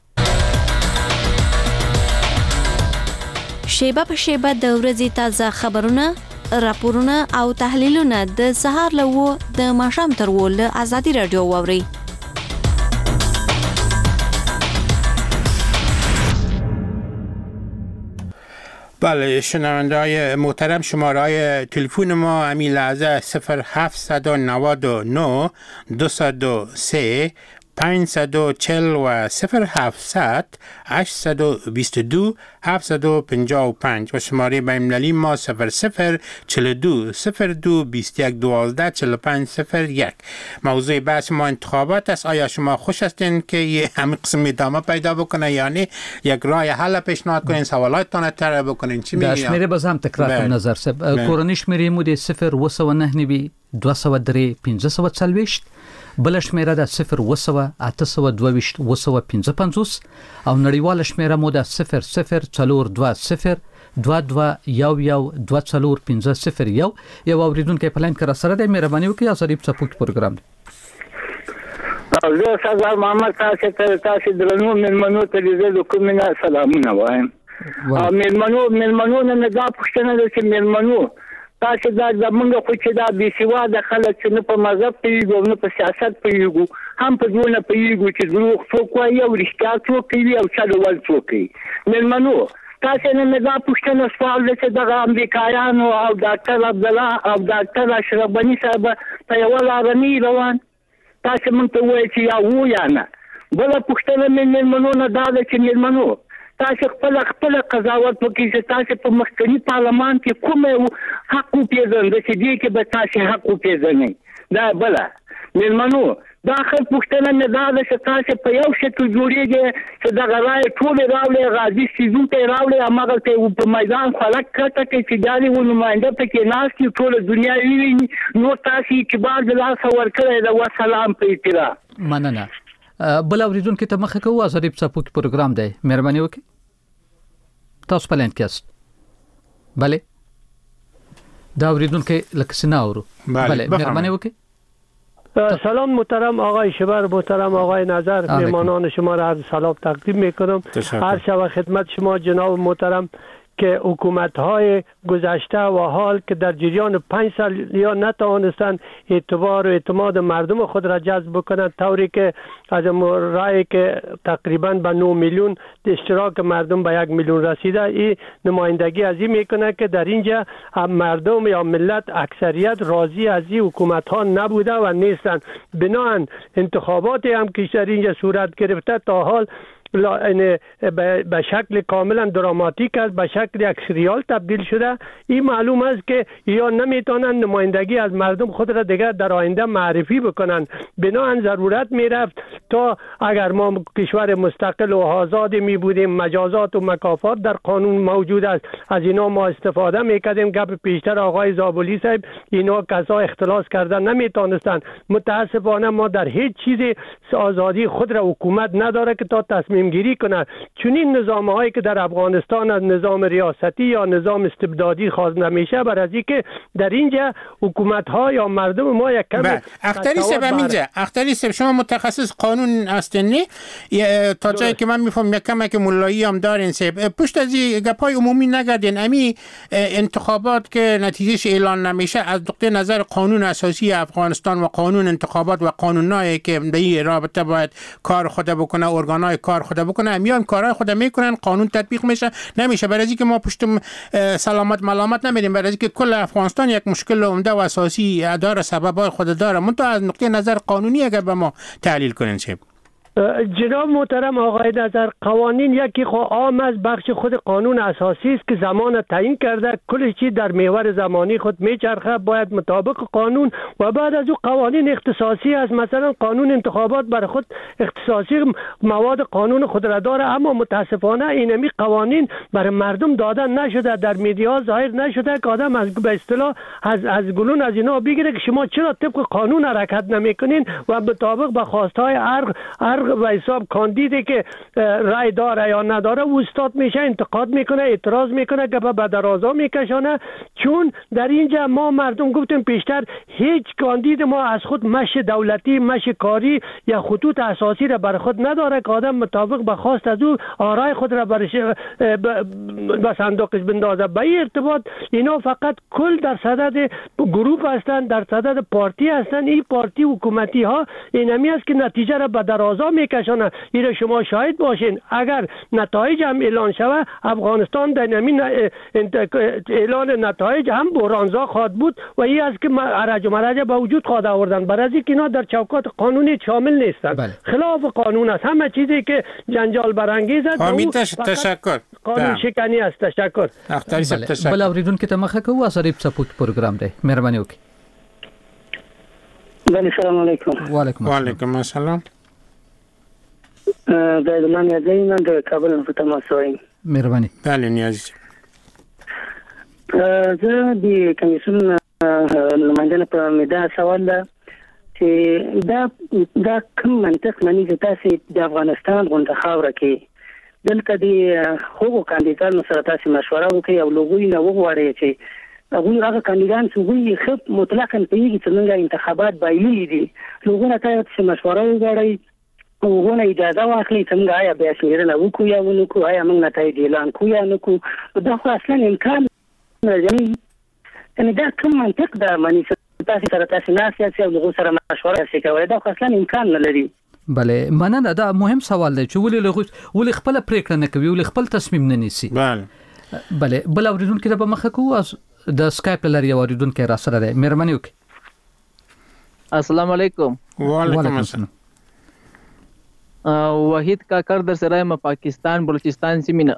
Speaker 1: شیبه په شیبه د ورځې تازه خبرونه راپورونه او تحلیلونه د سهار له د ماښام تر ول ازادي رادیو واوري.
Speaker 8: بله شنونده‌های محترم شماره‌های تلفن ما همین لحظه 0799 203 540 و 0700 822 755 و شماره بین‌المللی ما 0042 02 21 12 45 01. موضوع بحث ما انتخابات است. آیا شما خوش هستین که همین قسم ادامه پیدا بکنه یعنی یک راه حل پیشنهاد کنین سوالاتتان طرح بکنین چی میگین؟
Speaker 6: شمیره باز هم تکرار کنم نظر صاحب کورنی شمیره مو د 0999 203 540 بل شمیره د 0 822 255 او نړیوال شمیره مو د 0042 22 یو 2450 یو اوریدونکو په لاین کې را سره د مهرباني وکړئ او صریب سپورټ پروګرام دی.
Speaker 12: زه سردار محمد تاسو درنو مېلمنو ته د کومه سلامونه وایم. مېلمنو نه دا پوښتنه ده چې مېلمنو تاسو دا زمونږ خو چې دا بي سواده خلک چې نه په مذهب پیږي نه په سیاست پیږي هم په ځونه پیږي چې دروغ څوک وایي او رښتیا څوک کوي او څه ډول څوک کوي. مېلمنو تاسو نه دا پوښتنه سوال ده چې د امریکایانو او ډاکټر عبدالله او ډاکټر اشرف غني صاحب په یو لارني روان تاسو مونږ ته وایي چې یا و یا نه. بل پوښتنه مېلمنو نه دا ده چې مېلمنو تاسو خپل قضاوت وکړئ چې تاسو په مخکنی پارلمان کې کومه حق پیژنئ چې دې کې به تاسو حق پیژنئ. دا بل مېلمنو دا خپل پوښتنه نه دا چې تاسو په یو شکل جوړیږي چې دا غواړي ټول راولې غازی سيزون ته راولې امغه ته په میدان خلک کته کې چې دالي و نماینده پکې ناس کې ټول دنیا ویني نو تاسو چې بعد لا څور کړی دا وسلام په احترام
Speaker 6: مننه. بل اوریدونکو ته مخه کوو ازادي سپورټ پروګرام دی مهرباني وکړئ تاسو په لاین کې است. بله دا اوریدونکو لکه سناورو بله مهرباني وکړئ.
Speaker 13: سلام محترم آقای شبر محترم آقای نظر مهمانان شما را عرض سلام تقدیم میکنم. هر شب خدمت شما جناب محترم که حکومت‌های گذشته و حال که در جریان 5 سال یا نتوانستند اعتبار و اعتماد مردم خود را جذب بکنند، طوری که از رأی که تقریبا به 9 میلیون اشتراک مردم به 1 میلیون رسیده، این نمایندگی از این میکنه که در اینجا مردم یا ملت اکثریت راضی از این حکومت‌ها نبوده و نیستند. بنابراین انتخاباتی هم که در اینجا صورت گرفته تا حال به شکل کاملا دراماتیک است، به شکل یک سریال تبدیل شده. این معلوم است که یا نمیتونن نمایندگی از مردم خود را دیگر در آینده معرفی بکنن. بنابراین ضرورت میرفت تا اگر ما کشور مستقل و آزاد می بودیم، مجازات و مکافات در قانون موجود است، از اینا ما استفاده میکردیم. گپ پیشتر آقای زابلی صاحب، اینا کسا اختلاس کردن نمیتونستن. متاسفانه ما در هیچ چیزی آزادی خود را حکومت نداره که تا تصمیم گیری کنه. چون این نظام‌هایی که در افغانستان از نظام ریاستی یا نظام استبدادی خواست نمیشه، برای که در اینجا حکومت‌ها یا مردم ما یک کم
Speaker 8: اختری سب شما متخصص قانون هستین، تا جایی که من میفهم یک کم که مولایی هم دارین سب پشت از گپای عمومی نگردین. امی انتخابات که نتیجهش اعلان نمیشه از نقطه نظر قانون اساسی افغانستان و قانون انتخابات و قانونایی که در این رابطه باید کار خود بکنه، ارگانای کار خود بکنه، میان کارهای خود میکنن، قانون تطبیق میشه نمیشه. برای اینکه ما پشت سلامت ملامت نمیدیم، برای اینکه کل افغانستان یک مشکل عمده و اساسی داره، سببای خود داره. منتها از نقطه نظر قانونی اگر به ما تحلیل کنین چه
Speaker 13: جناب محترم آقای نظر، قوانین یکی عام از بخش خود قانون اساسی است که زمان تعیین کرده، کل چیز در محور زمانی خود میچرخه، باید مطابق قانون. و بعد از او قوانین اختصاصی است، مثلا قانون انتخابات برای خود اختصاصی مواد قانون خود را داره، اما متاسفانه اینمی قوانین برای مردم دادن نشده، در میدیا ظاهر نشده که آدم از به اصطلاح از گلون از اینا بگیره که شما چرا طبق قانون حرکت نمیکنین و مطابق به خواستهای ارغ و حساب کاندیدی که رای داره یا نداره او استاد میشه، انتقاد میکنه، اعتراض میکنه، گپ به درازا میکشانه. چون در اینجا ما مردم گفتیم پیشتر هیچ کاندید ما از خود مش دولتی، مش کاری یا خطوط اساسی را بر خود نداره که آدم مطابق به خواست از او آرای خود را به صندوقش بندازه. به این ارتباط اینا فقط کل در صدد گروپ هستند، در صدد پارتی هستند. این پارتی حکومتی ها اینمی است که نتیجه را به درازا میکشانه. این شما شاهد باشین، اگر نتایج هم اعلان شود افغانستان در نمین اعلان نتایج هم بحرانزا خواهد بود و این است که عرج و مرج به وجود خواهد آوردن، برای اینکه اینا در چوکات قانونی شامل نیستند. خلاف قانون است، همه چیزی که جنجال برانگیز است.
Speaker 8: تشکر.
Speaker 13: قانون شکنی است. تشکر.
Speaker 6: بل اوریدون کې تمخه کوو اسریب سپورت پروګرام دی، مهرباني وکړئ.
Speaker 14: السلام علیکم.
Speaker 8: وعلیکم السلام.
Speaker 14: د زمان یادین د کابل په تماس وایم.
Speaker 6: مهرباني.
Speaker 8: بله نیازی.
Speaker 14: زه د کمیسیون نماینده په مدا سوال ده چې دا کوم منطق منی چې تاسو د افغانستان غونډه خاوره کې دلته د هغو کاندیدانو سره تاسو مشوره وکړئ او لوګوي نه وغواړئ چې هغه کاندیدان چې وی خپ مطلقاً پیږي چې موږ انتخابات بایلي دي، لوګونه تاسو مشوره وکړئ او غوښنه اجازه واخلي چې موږ آیا بیا شمیرنه وکړو یا ونکړو، آیا موږ نتایج اعلان کړو یا نه کړو. دا خو اصلا امکان نه لري. یعنی دا کوم منطق ده معنی تاسو سره تاسو نه سیاسي او لغو سره مشوره کوي، دا خو اصلا امکان نه لري.
Speaker 6: بله مننه. دا مهم سوال دی چې ولې خپل پریکړه نه کوي، ولې خپل تصمیم نه نیسي. بله بل اوریدونکو ته به مخه کوو از د سکایپ لري اوریدونکو را سره دی، مهرباني وکړئ.
Speaker 15: السلام علیکم.
Speaker 8: وعلیکم السلام.
Speaker 15: وحید کاکر در سره ما پاکستان بلوچستان سیمینه.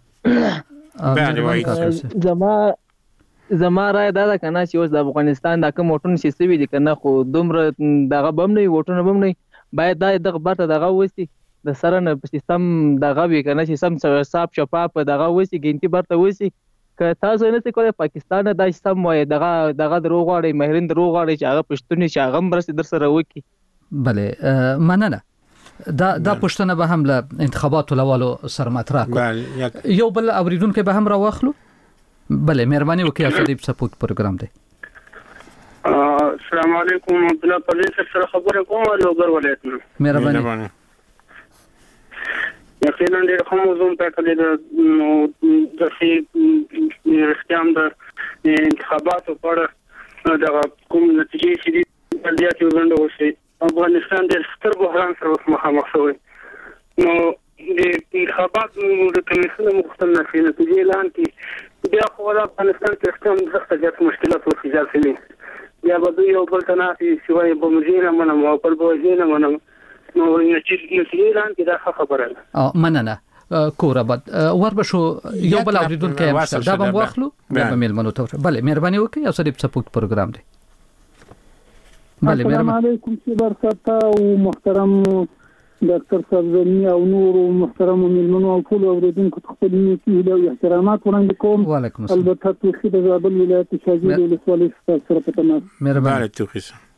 Speaker 15: زما رای دا کنه چې اوس د افغانستان د کوم وټون سیستم دي کنه خو دومره دغه بم نه وټونه بم نه باید دغه برته دغه وسی د سره نه سیستم دغه وی کنه سیستم صاحب شفاف دغه وسی ګینتی برته وسی که تاسو نه کوله پاکستان د سیستم وای دغه دروغ غواړي، مهرین دروغ غواړي چې هغه پښتوني چې هغه برسي در سره وکی.
Speaker 6: بله مننه. دا پښتنه به هم له انتخاباتو لوالو سره مطرح کړو. یو بل اوریدونکو به هم راوخلو. بله مهرباني وکړئ. اسریب سپورت پروګرام دی.
Speaker 16: السلام علیکم. عبدالله پروین سره خبره کوم لوګر ولایت نه.
Speaker 6: مهرباني.
Speaker 12: یقینا ډېر ښه موضوع ټاکلې ده. نو د اختیام د انتخاباتو په اړه د کوم نتیجې چې دي بلدیات یو ځنډ وشي. افغانستان ډېر ستر بحران سره مخامخ شوی. نو د انتخاباتو د کمیسیون مختلف نتیجې اعلان کړي بیا خو د افغانستان کې اختیام سخته زیات مشکلات ورسېږي فعلي. بیا به دوی یو بل ته نافي سوای به مجینه منم او بل به وجینه منم. نو نتیجې اعلان کړي دا ښه خبره ده.
Speaker 6: مننه کوربد وربشو یو بل اوریدونکو هم شته دا به واخلو بیا به میلمنو ته بله مهرباني وکړئ او سره سپورت پروګرام دی. بله
Speaker 16: السلام علیکم شیبر صاحب او محترم ډاکټر صاحب زمي او نور محترم میلمنو او ټول اوریدونکو ته خپل نیکی او احترامات وړاندې کوم.
Speaker 6: وعلیکم السلام.
Speaker 16: البته توخي د زابل ولایت شاجوی د ولسوالۍ سره په تماس.
Speaker 6: مهرباني
Speaker 8: توخي.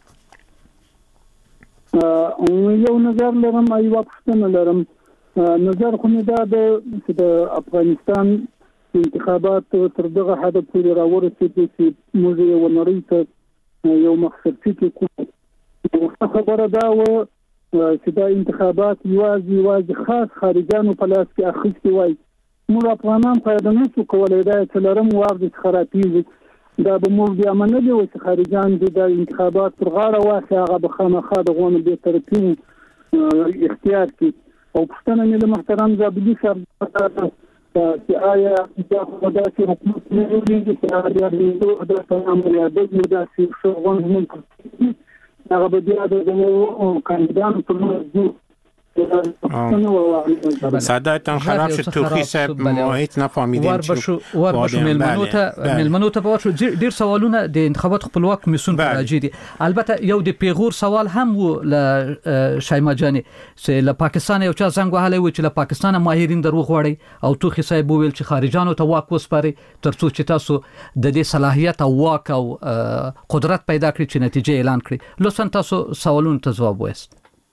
Speaker 16: یو نظر لرم ایو پښتنه لرم. نظر خو نه دا د افغانستان انتخابات تر دغه حد پورې راورسېدي چې موږ یو نړۍ ته یو مقصد فکر کوو. خبره دا و چې دا انتخابات یوازې خاص خارجانو په لاس کې اخیستي وای. موږ افغانان پیدا نشو کولای دا چې لرم واغې خرابېږي. دا به موږ بیا منلي و چې خارجان دې د انتخابات پر غاړه واخلي هغه به خامخا د غونو بېطرفي اختیار کړي. او پښتنه مې له محترم زابلي صاحب چې آیا دا خو داسې حکومت نه جوړېږي چې هغه بیا د عملیاتو داسې ښه غونډ مونږ هغه به بیا د کاندیدانو په لور ځي.
Speaker 8: صدایتان خراب شد. توخی صاحب ما هیچ نفهمیدیم.
Speaker 6: وربشو میلمنو ته باشو ډیر سوالونه د انتخابات خپلواک کمیسیون راځي دي. البته یو د پیغور سوال هم و ل شایما جانی چې له پاکستان یو چا څنګه وهلې و چې له پاکستان ماهرین دروغ وړي او توخی صاحب ویل چې خارجانو ته واک وسپاري ترڅو چې تاسو د دې صلاحیت او واک او قدرت پیدا کړئ چې نتیجه اعلان کړئ. لطفا تاسو سوالونو ته جواب وایست.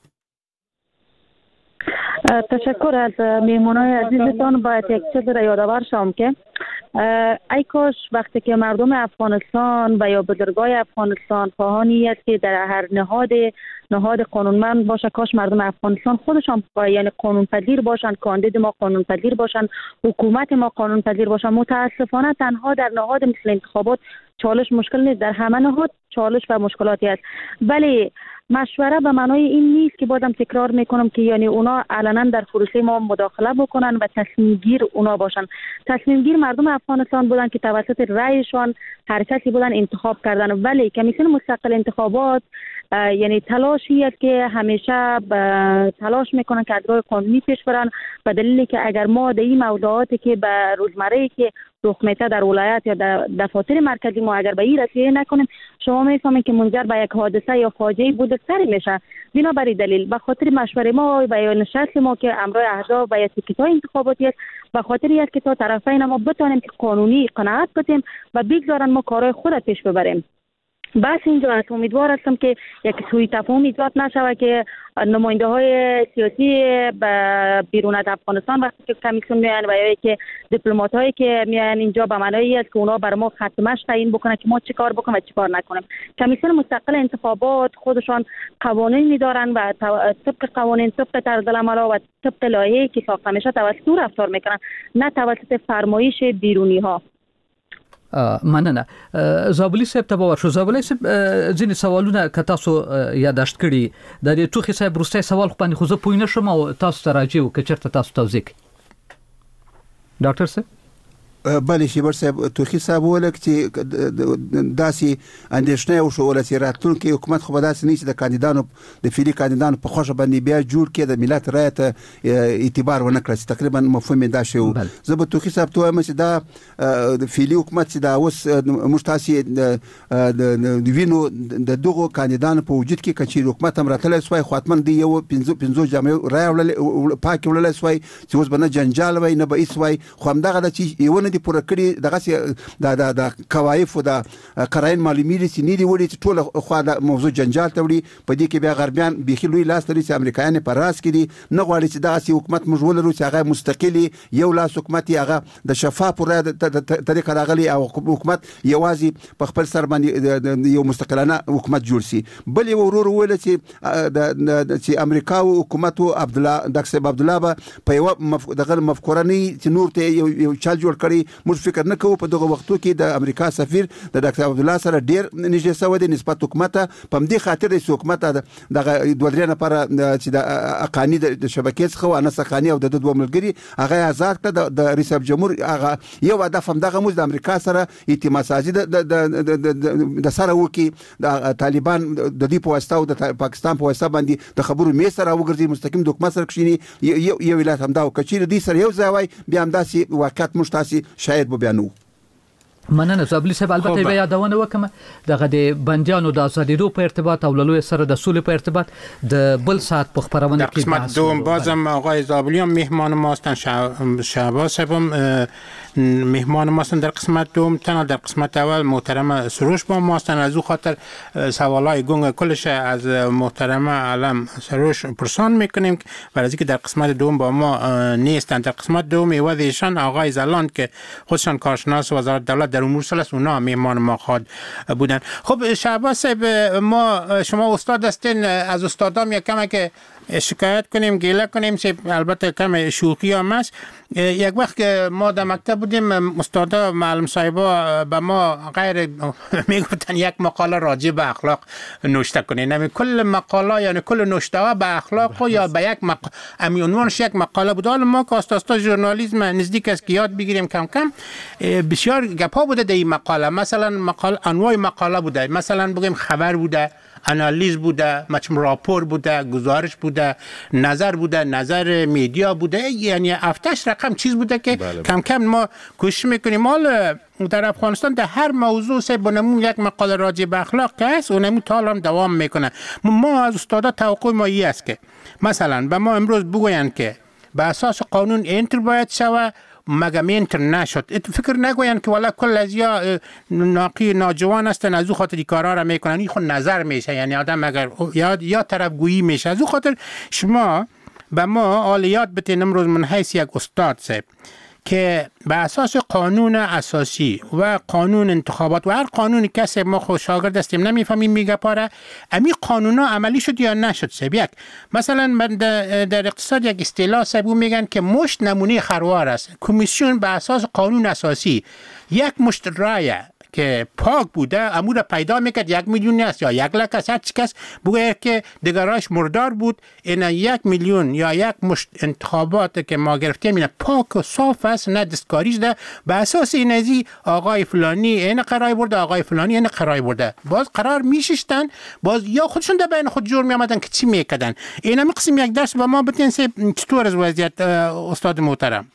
Speaker 9: تشکر از میهمانای عزیزتان. باید یک چیز را یادآور شم که ای کاش وقتی که مردم افغانستان و یا بزرگای افغانستان خواهانی است که در هر نهاد قانونمند باشه، کاش مردم افغانستان خودشان یعنی قانون پذیر باشند، کاندید ما قانون پذیر باشند، حکومت ما قانون پذیر باشند. متاسفانه تنها در نهاد مثل انتخابات چالش مشکل نیست، در همه نهاد چالش و مشکلاتی است. ولی مشوره به معنای این نیست که بازم تکرار میکنم که یعنی اونا علنا در پروسه ما مداخله بکنن و تصمیم گیر اونا باشن. تصمیم گیر مردم افغانستان بودن که توسط رأیشان هر کسی بودن انتخاب کردن. ولی کمیسیون مستقل انتخابات یعنی تلاشی است که همیشه تلاش میکنن که اجرای قانونی پیش برن، به دلیلی که اگر ما در این موضوعاتی که به روزمره که رخ میده در ولایت یا در دفاتر مرکزی ما اگر به این رسیدگی نکنیم، شما میفهمید که منجر به یک حادثه یا فاجعه بزرگتری میشه. بنابراین دلیل به خاطر مشوره ما و یا نشست ما که امرای احزاب و یا تیکت‌های انتخاباتی است، به خاطر است که تا طرفین ما بتونیم که قانونی قناعت بدیم و بگذارن ما کارهای خود پیش ببریم. بس اینجا است. امیدوار هستم که یک سوء تفاهم ایجاد نشود که نماینده های سیاسی بیرون از افغانستان وقتی که کمیسیون میان و یا که دیپلمات هایی که میان اینجا به معنای است که اونا بر ما خطمش تعیین بکنن که ما چه کار بکنیم و چه کار نکنیم. کمیسیون مستقل انتخابات خودشان قوانینی دارن و طبق قوانین، طبق طرزالعمل و طبق لایحه‌ای که ساخته میشه توسط رفتار میکنن، نه توسط فرمایش بیرونی ها.
Speaker 6: مننه. زابلی صاحب ته ورشو. زابلی صاحب ځینې سوالونه که تاسو یاداشت کړي د توخی صاحب وروستی سوال خو باندې خو زه پوه نه شم او تاسو ته راجع و که چېرته تاسو توضیح کړئ. ډاکټر صاحب
Speaker 10: بله شیبر صاحب توخی صاحب ولک چې داسې اندېښنه وشوله چې راتلونکي حکومت خو به داسې نه چې د کاندیدانو د فعلي کاندیدانو په خوښه باندې بیا جوړ کړي، د ملت رایې ته اعتبار ونه کړي. تقریبا مفهوم یې دا شی و. زه به توخی صاحب ته وایم چې دا د فعلي حکومت چې دا اوس موږ تاسې د وینو د دغو کاندیدانو په وجود کې که چېرې حکومت هم راتلی سوی خو حتما د یو پنځو جامعو رایې پاکې وړلی سوی چې اوس به نه جنجال وی نه به هېڅ وی، خو همدغه ده چې یو نه دي پوره کړي دغه د کوایف او د قراین معلومیږي چې نه دی وړي چې ټول خو د موضوع جنجال ته وړي په دې کې بیا غربیان بيخي لوی لاس لري چې امریکایان په راس کې دي نه غواړي چې دغه حکومت موږ ولرو چې هغه مستقلی یو لاس حکومت هغه د شفاف طریقه راغلي او حکومت یوازې په خپل سر باندې یو مستقلانه حکومت جوړ شي. بل یو ورور ویل چې امریکا او حکومت او ډاکټر عبدالله په یو دغه مفکوره نه چې نور ته یو چل جوړ کړي. موږ فکر نه کوو په دغه وختو کې د امریکا سفیر د ډاکټر عبدالله سره ډیر نږدې سوی دی نسبت حکومت په دې خاطر د حکومت دغه دوه درې نفر چې د اقانی د شبکې څخه و انس اقانی او د دوه ملګري هغه آزاد کړ د رئیس جمهور هغه یو هدف هم دغه موږ د امریکا سره اعتماد سازي د سره وکي د طالبان د دې په واسطه او د پاکستان په واسطه باندې د خبرو می سره وګرځي مستقیم د حکومت سره کښینی یو ولایت هم دا کچیر دي سره یو ځای بیا هم داسي واقعیت مشتاسي شاید به بیانو.
Speaker 6: مننه زابلی صاحب البته بیا یادونه وکم دغه د بندیانو د ازادېدو په ارتباط او لوی سره د سولې په ارتباط د بل ساعت په خبرونه کې
Speaker 8: قسمت دوم بازم آقای زابلی هم مهمان ماستن شهباز صاحب مهمان ماستن در قسمت دوم تنها در قسمت اول محترم سروش با ماستن از او خاطر سوالای گنگ کلش از محترم علم سروش پرسان میکنیم برای اینکه در قسمت دوم با ما نیستن. در قسمت دوم ایوازشان آقای زلان که خودشان کارشناس وزارت دولت در امور سلس اونا مهمان ما خواد بودن. خب شهباز صاحب ما شما استاد هستین از استادام یک کمه که شکایت کنیم گله کنیم که البته کم شوخی هم است. یک وقت که ما در مکتب بودیم استادا معلم صاحبا به ما غیر میگفتن یک مقاله راجع به اخلاق نوشته کنین. نمی کل مقاله یعنی کل نوشته به اخلاق یا به یک عنوانش یک مقاله بود. حالا ما که استاد ژورنالیسم نزدیک است که یاد بگیریم کم کم بسیار گپا بوده در این مقاله. مثلا انواع مقاله بوده، مثلا بگیم خبر بوده، انالیز بوده، مچم راپور بوده، گزارش بوده، نظر بوده، نظر میدیا بوده، یعنی افتش رقم چیز بوده که کم کم ما کوشش میکنیم. حالا در افغانستان در هر موضوع سه بنمون یک مقاله راجع به اخلاق که هست اونمون تا هم دوام میکنه. ما از استادا توقع ما این است که مثلا به ما امروز بگویند که به اساس قانون اینتر باید شوه مگم اینتر نشد. فکر نگوین که والا کل از ناجوان هستن از او خاطر کارا را میکنن. این خود نظر میشه، یعنی آدم اگر یا طرف گویی میشه. از او خاطر شما به ما حال یاد بتین امروز من حیث یک استاد صاحب که به اساس قانون اساسی و قانون انتخابات و هر قانونی کسی ما خود شاگرد هستیم نمیفهمیم میگه پاره امی قانونا عملی شد یا نشد. سب یک مثلا در اقتصاد یک اصطلاح سبو میگن که مشت نمونه خروار است. کمیسیون به اساس قانون اساسی یک مشت رایه که پاک بوده امور پیدا میکرد 1 میلیون است یا 1 لک است. هر کس بگه که دگراش مردار بود این 1 میلیون یا 1 مشت انتخابات که ما گرفتیم این پاک و صاف است، نه دستکاریش ده. به اساس این ازی آقای فلانی این قرار برده، آقای فلانی این قرار برده، باز قرار میشستن، باز یا خودشون ده بین خود جور میامدن که چی میکردن. اینا میقسم یک درس به ما بتین چطور از وضعیت استاد محترم.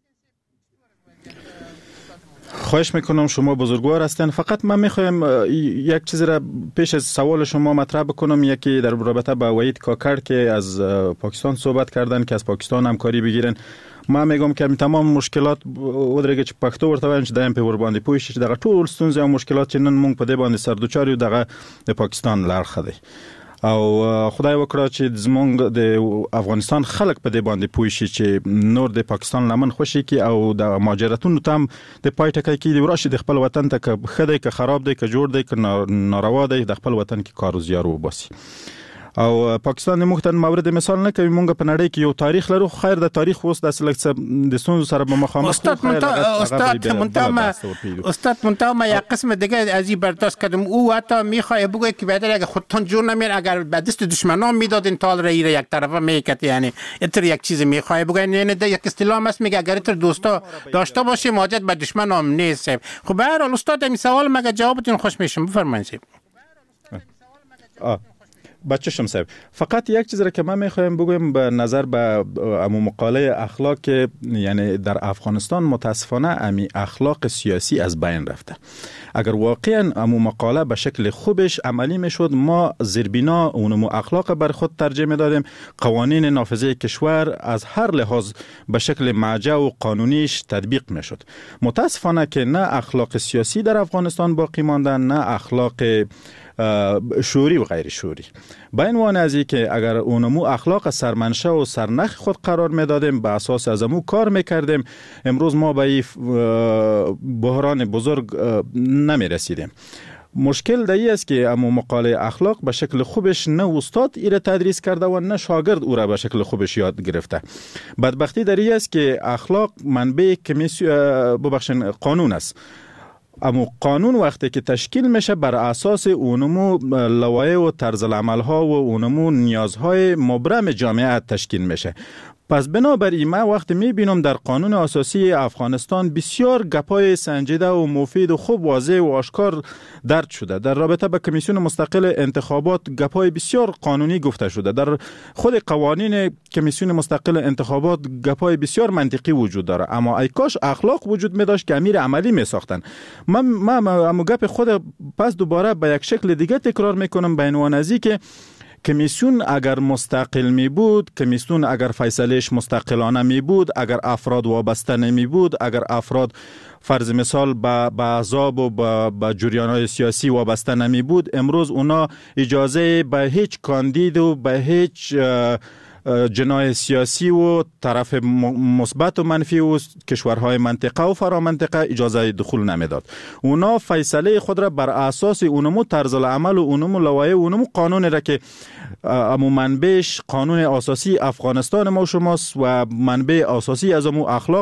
Speaker 11: خواهش میکنم شما بزرگوار هستین. فقط من میخوایم یک چیزی را پیش از سوال شما مطرح بکنم. یکی در رابطه با وحید کاکر که از پاکستان صحبت کردن که از پاکستان همکاری بگیرن. ما میگم که تمام مشکلات ودرګه چې پښتو ورته وایم چې دایم په ور باندې پوه شي چې دغه ټول ستونزې او مشکلات چې نن موږ په دې باندې سر دوچار یو دغه د پاکستان لارښه دی او خدای وکړه چې زمونږ د افغانستان خلک په دې باندې پوه شي چې نور د پاکستان لمن خوشي کی او د ماجراتونو تام د پای ټکی کې دی ورشي د خپل وطن ته که خدای که خراب دی که جوړ دی که ناروا دی د خپل وطن کې کار زیار وباسي. او پاکستان مختن مورد مثال نه کوي. مونږ په نړۍ کې یو تاریخ لرو. خیر د تاریخ اوس د سلکت د سونز سره به مخامخ
Speaker 8: استاد منتها یک قسم دیگه از این برداشت کردم. او حتی میخواد بگه که بعد اگه خودتون جور نمیر اگر به دست دشمنان میدادین تال را یک طرفه میکرد. یعنی اتر یک چیز میخواد بگه یعنی یک اصطلاح است میگه اگر اتر دوستا داشته باشه حاجت به دشمنام نیست. خب به هر حال استاد این سوال مگه جوابتون خوش میشم. بفرمایید.
Speaker 11: بچه شمسه فقط یک چیز را که من میخوایم بگویم به نظر به امو مقاله اخلاق که یعنی در افغانستان متاسفانه امی اخلاق سیاسی از بین رفته. اگر واقعا امو مقاله به شکل خوبش عملی میشد ما زیربنا اونمو اخلاق بر خود ترجیح میدادیم، قوانین نافذه کشور از هر لحاظ به شکل مرجع و قانونیش تطبیق میشد. متاسفانه که نه اخلاق سیاسی در افغانستان باقی ماندن، نه اخلاق شوری و غیر شوری. با این وانه از که اگر اونمو اخلاق سرمنشه و سرنخ خود قرار میدادیم، به اساس از امو کار میکردیم، امروز ما به این بحران بزرگ نمی رسیدیم. مشکل دایی است که امو مقاله اخلاق به شکل خوبش نه استاد ایره تدریس کرده و نه شاگرد او را به شکل خوبش یاد گرفته. بدبختی دایی است که اخلاق منبع قانون است. اما قانون وقتی که تشکیل میشه بر اساس اونمو لوایح و طرز العمل ها و اونمو نیازهای مبرم جامعه تشکیل میشه. پس بنابراین من وقتی میبینم در قانون اساسی افغانستان بسیار گپای سنجیده و مفید و خوب واضح و آشکار درج شده. در رابطه با کمیسیون مستقل انتخابات گپای بسیار قانونی گفته شده. در خود قوانین کمیسیون مستقل انتخابات گپای بسیار منطقی وجود داره. اما ای کاش اخلاق وجود می داشت که امیر عملی می ساختن. من اما گپ خود پس دوباره به یک شکل دیگه تکرار میکنم به عنوان ازی که کمیسیون اگر مستقل می بود، کمیسیون اگر فیصلهش مستقلانه می بود، اگر افراد وابسته نمی بود، اگر افراد فرض مثال به احزاب و به جریان‌های سیاسی وابسته نمی بود، امروز اونا اجازه به هیچ کاندید و به هیچ جناح سیاسی و طرف مثبت و منفی و کشورهای منطقه و فرامنطقه اجازه دخول نمیداد. اونا فیصله خود را بر اساس اونمو طرز العمل و اونمو لوایح و اونمو قانون را که امو منبعش قانون اساسی افغانستان ما شماست و منبع اساسی از امو اخلاق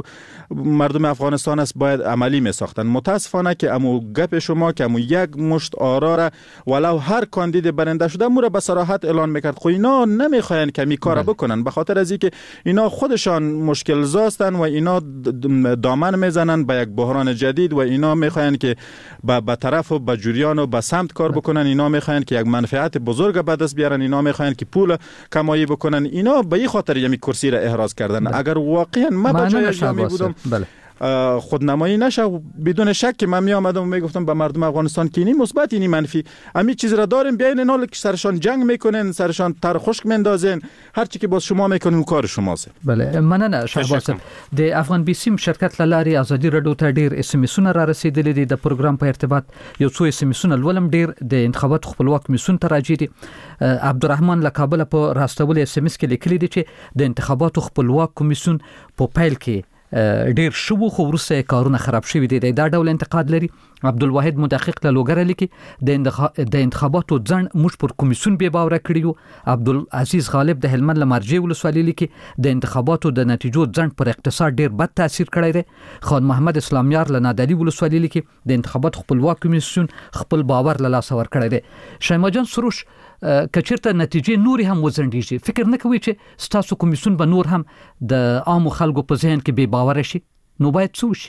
Speaker 11: مردم افغانستان است باید عملی می ساختن. متاسفانه که امو گپ شما که امو یک مشت آرا را ولو هر کاندید برنده شده مو را به صراحت اعلان میکرد. خو اینا نمیخواین که می کار بکنن، به خاطر از اینکه اینا خودشان مشکل زاستن و اینا دامن میزنن به یک بحران جدید و اینا میخواین که به طرف و به جریان و به سمت کار بکنن. اینا میخواین که یک منفعت بزرگ به دست بیارن. اینا میخواین که پول کمایی بکنن. اینا به این خاطر یمی کرسی را احراز کردن. اگر واقعا ما با جای جامعه بودم خودنمایی نشه، بدون شک که من می آمدم و می گفتم به مردم افغانستان که اینی مثبت اینی منفی امی چیز را داریم، بیاین اینا که سرشان جنگ میکنن، سرشان تر خشک میندازن، هر چی که باز شما میکنین کار شماست.
Speaker 6: بله مننه شهباز. د افغان بیسیم شرکت لاري ازادي رادیو ته ډیر اس ام اسونه را رسیدلې دي. د پروګرام په ارتباط یو څو اس ام اسونه ولم ډیر د انتخابات خپلواک کمیسیون ته راځي دي. عبدالرحمن لکابل په راستول اس ام اس کې لیکلي دي چې د انتخابات خپلواک کمیسیون په پیل کې ډیر شو خو ورسره کارونه خراب شوی دي. دا ډول انتقاد لري. عبدالواحد مدقق له لوګر لیکي د انتخاباتو ځن موږ پر کمیسیون به باور کړیو. عبدالعزیز غالب د هلمند لمرجې ولسوالۍ لیکي د انتخاباتو د نتیجو ځن پر اقتصاد ډیر بد تاثیر کړی دی. خان محمد اسلامیار له نادعلي ولسوالۍ لیکي د انتخاباتو خپلواک کمیسیون خپل باور له لاس ور کړی دی. شیما جان سروش کچرته نتیجې نور هم وزندېږي، فکر نه کوي چې ستاسو کمیسیون به نور هم د عام خلکو په ذهن کې بې باور شي؟ نو باید څه وشي؟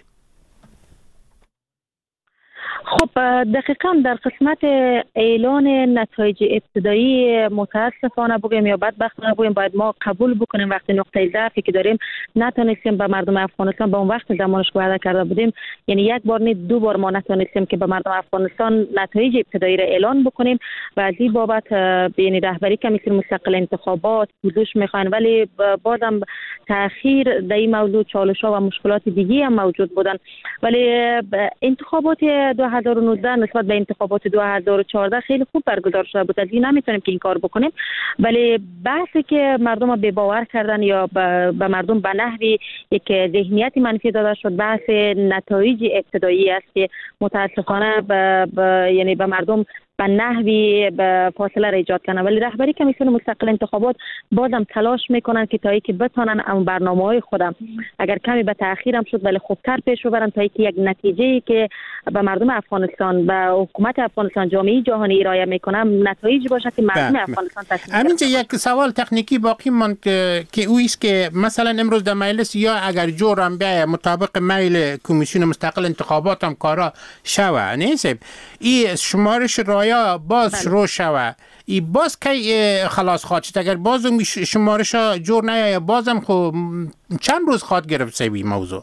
Speaker 9: خب دقیقا در قسمت اعلان نتایج ابتدایی متاسفانه بگیم یا بدبختانه بگیم باید ما قبول بکنیم وقتی نقطه ضعفی که داریم نتونستیم به مردم افغانستان به اون وقت زمانش که وعده کرده بودیم، یعنی یک بار نه دو بار ما نتونستیم که به مردم افغانستان نتایج ابتدایی را اعلان بکنیم و از این بابت یعنی رهبری کمیسیون مستقل انتخابات پوزش میخواین، ولی بازم تاخیر در این موضوع چالش‌ها و مشکلات دیگه هم موجود بودن. ولی انتخابات 2019 نسبت به انتخابات 2014 خیلی خوب برگزار شده بود. از این نمیتونیم که این کار بکنیم، ولی بحثی که مردم ها بی‌باور کردن یا به مردم به نحوی یک ذهنیت منفی داده شد بحث نتایج ابتدایی است که متاسفانه یعنی به مردم به نحوی به فاصله را ایجاد کنن. ولی رهبری کمیسیون مستقل انتخابات بازم تلاش میکنن که تا اینکه بتونن اون برنامه‌های خودم اگر کمی به تأخیر هم شد ولی خوبتر پیش ببرن تا اینکه یک نتیجه‌ای که به مردم افغانستان و حکومت افغانستان جامعه جهانی ارائه میکنن نتایج باشه که مردم افغانستان تصمیم
Speaker 8: همین یک سوال تکنیکی باقی ماند که او است که مثلا امروز در مجلس یا اگر جورم بیای مطابق میل کمیسیون مستقل انتخابات هم کارا شوه نیست این شمارش یا باز شروع شوه باز کی خلاص خواهد شد؟ اگر باز شمارش جور نیاید بازم خب چند روز خواهد گرفت سیبی موضوع؟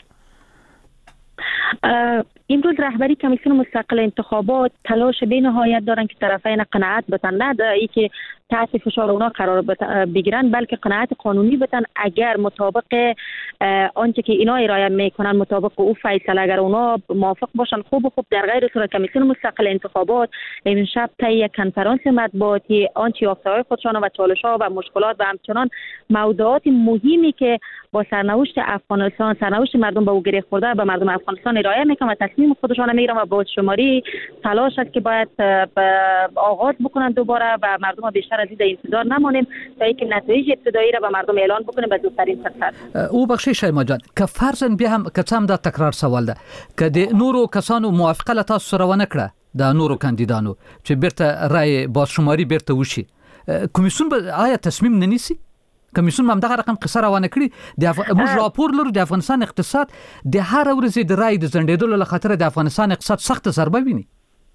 Speaker 9: امروز رهبری کمیسیون مستقل انتخابات تلاش بی نهایت دارن که طرفین قناعت بتن، نه ای که تحت فشار اونا قرار بگیرن، بلکه قناعت قانونی بتن. اگر مطابق آنچه که اینا ارائه میکنن مطابق او فیصله، اگر اونا موافق باشن خوب در غیر صورت کمیسیون مستقل انتخابات این شب طی یک کنفرانس مطبوعاتی آنچه یافته‌های خودشان و چالش‌ها و مشکلات و همچنان موضوعات مهمی که با سرنوشت افغانستان، سرنوشت مردم به او گره خورده به مردم افغانستان ارائه میکنن و تصمیم خودشان میگیرن و با شماری تلاش است که باید آغاز بکنن دوباره و مردم بیشتر از این انتظار نمانیم تا اینکه نتایج ابتدایی را به مردم اعلان بکنیم به زودترین فرصت.
Speaker 6: او بخشی شایما جان که فرضاً بیا هم که څه دا تکرار سوال ده که د نورو کسانو موافقه له تاسو سره ونه کړه د نورو کاندیدانو چې بیرته رای بازشماري بیرته وشي، کمیسیون به آیا تصمیم نه نیسي؟ کمیسیون هم دغه رقم قصه روانه کړي موږ راپور لرو د افغانستان اقتصاد د هر ورځې د رای د ځنډېدلو له خاطر د افغانستان اقتصاد سخت ضربه ویني.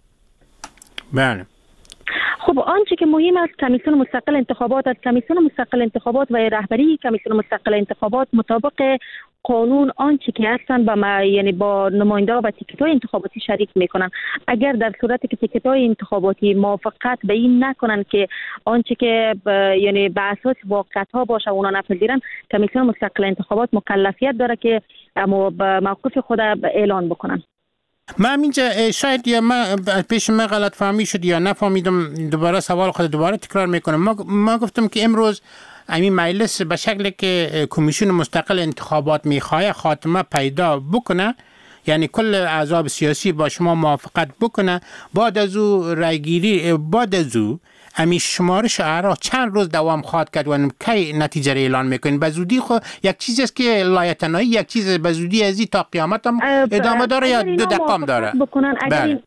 Speaker 8: بله.
Speaker 9: خب آنچه که مهم است کمیسیون مستقل انتخابات است. کمیسیون مستقل انتخابات و رهبری کمیسیون مستقل انتخابات مطابق قانون آنچه که هستن یعنی با نماینده‌ها و تیکت‌های انتخاباتی شریک میکنن. اگر در صورتی که تیکت‌های انتخاباتی موافقت به این نکنن که آنچه که یعنی به اساس واقعیت‌ها باشه اونا نپذیرن، کمیسیون مستقل انتخابات مکلفیت داره که موقف خود اعلان بکنن.
Speaker 8: من اینجا شاید یا من پیش من غلط فهمی شد یا نفهمیدم، دوباره سوال خود دوباره تکرار میکنم. ما گفتم که امروز همین مجلس به شکلی که کمیسیون مستقل انتخابات میخواه خاتمه پیدا بکنه، یعنی کل احزاب سیاسی با شما موافقت بکنه، بعد از او رایگیری، بعد از او همین شمارش اعرا چند روز دوام خواهد کرد و کی نتیجه را اعلان میکنین؟ به زودی خود یک چیزی است که لایتنایی، یک چیز به زودی ازی تا قیامت هم ادامه داره یا 2 دقیقه داره؟
Speaker 9: بله.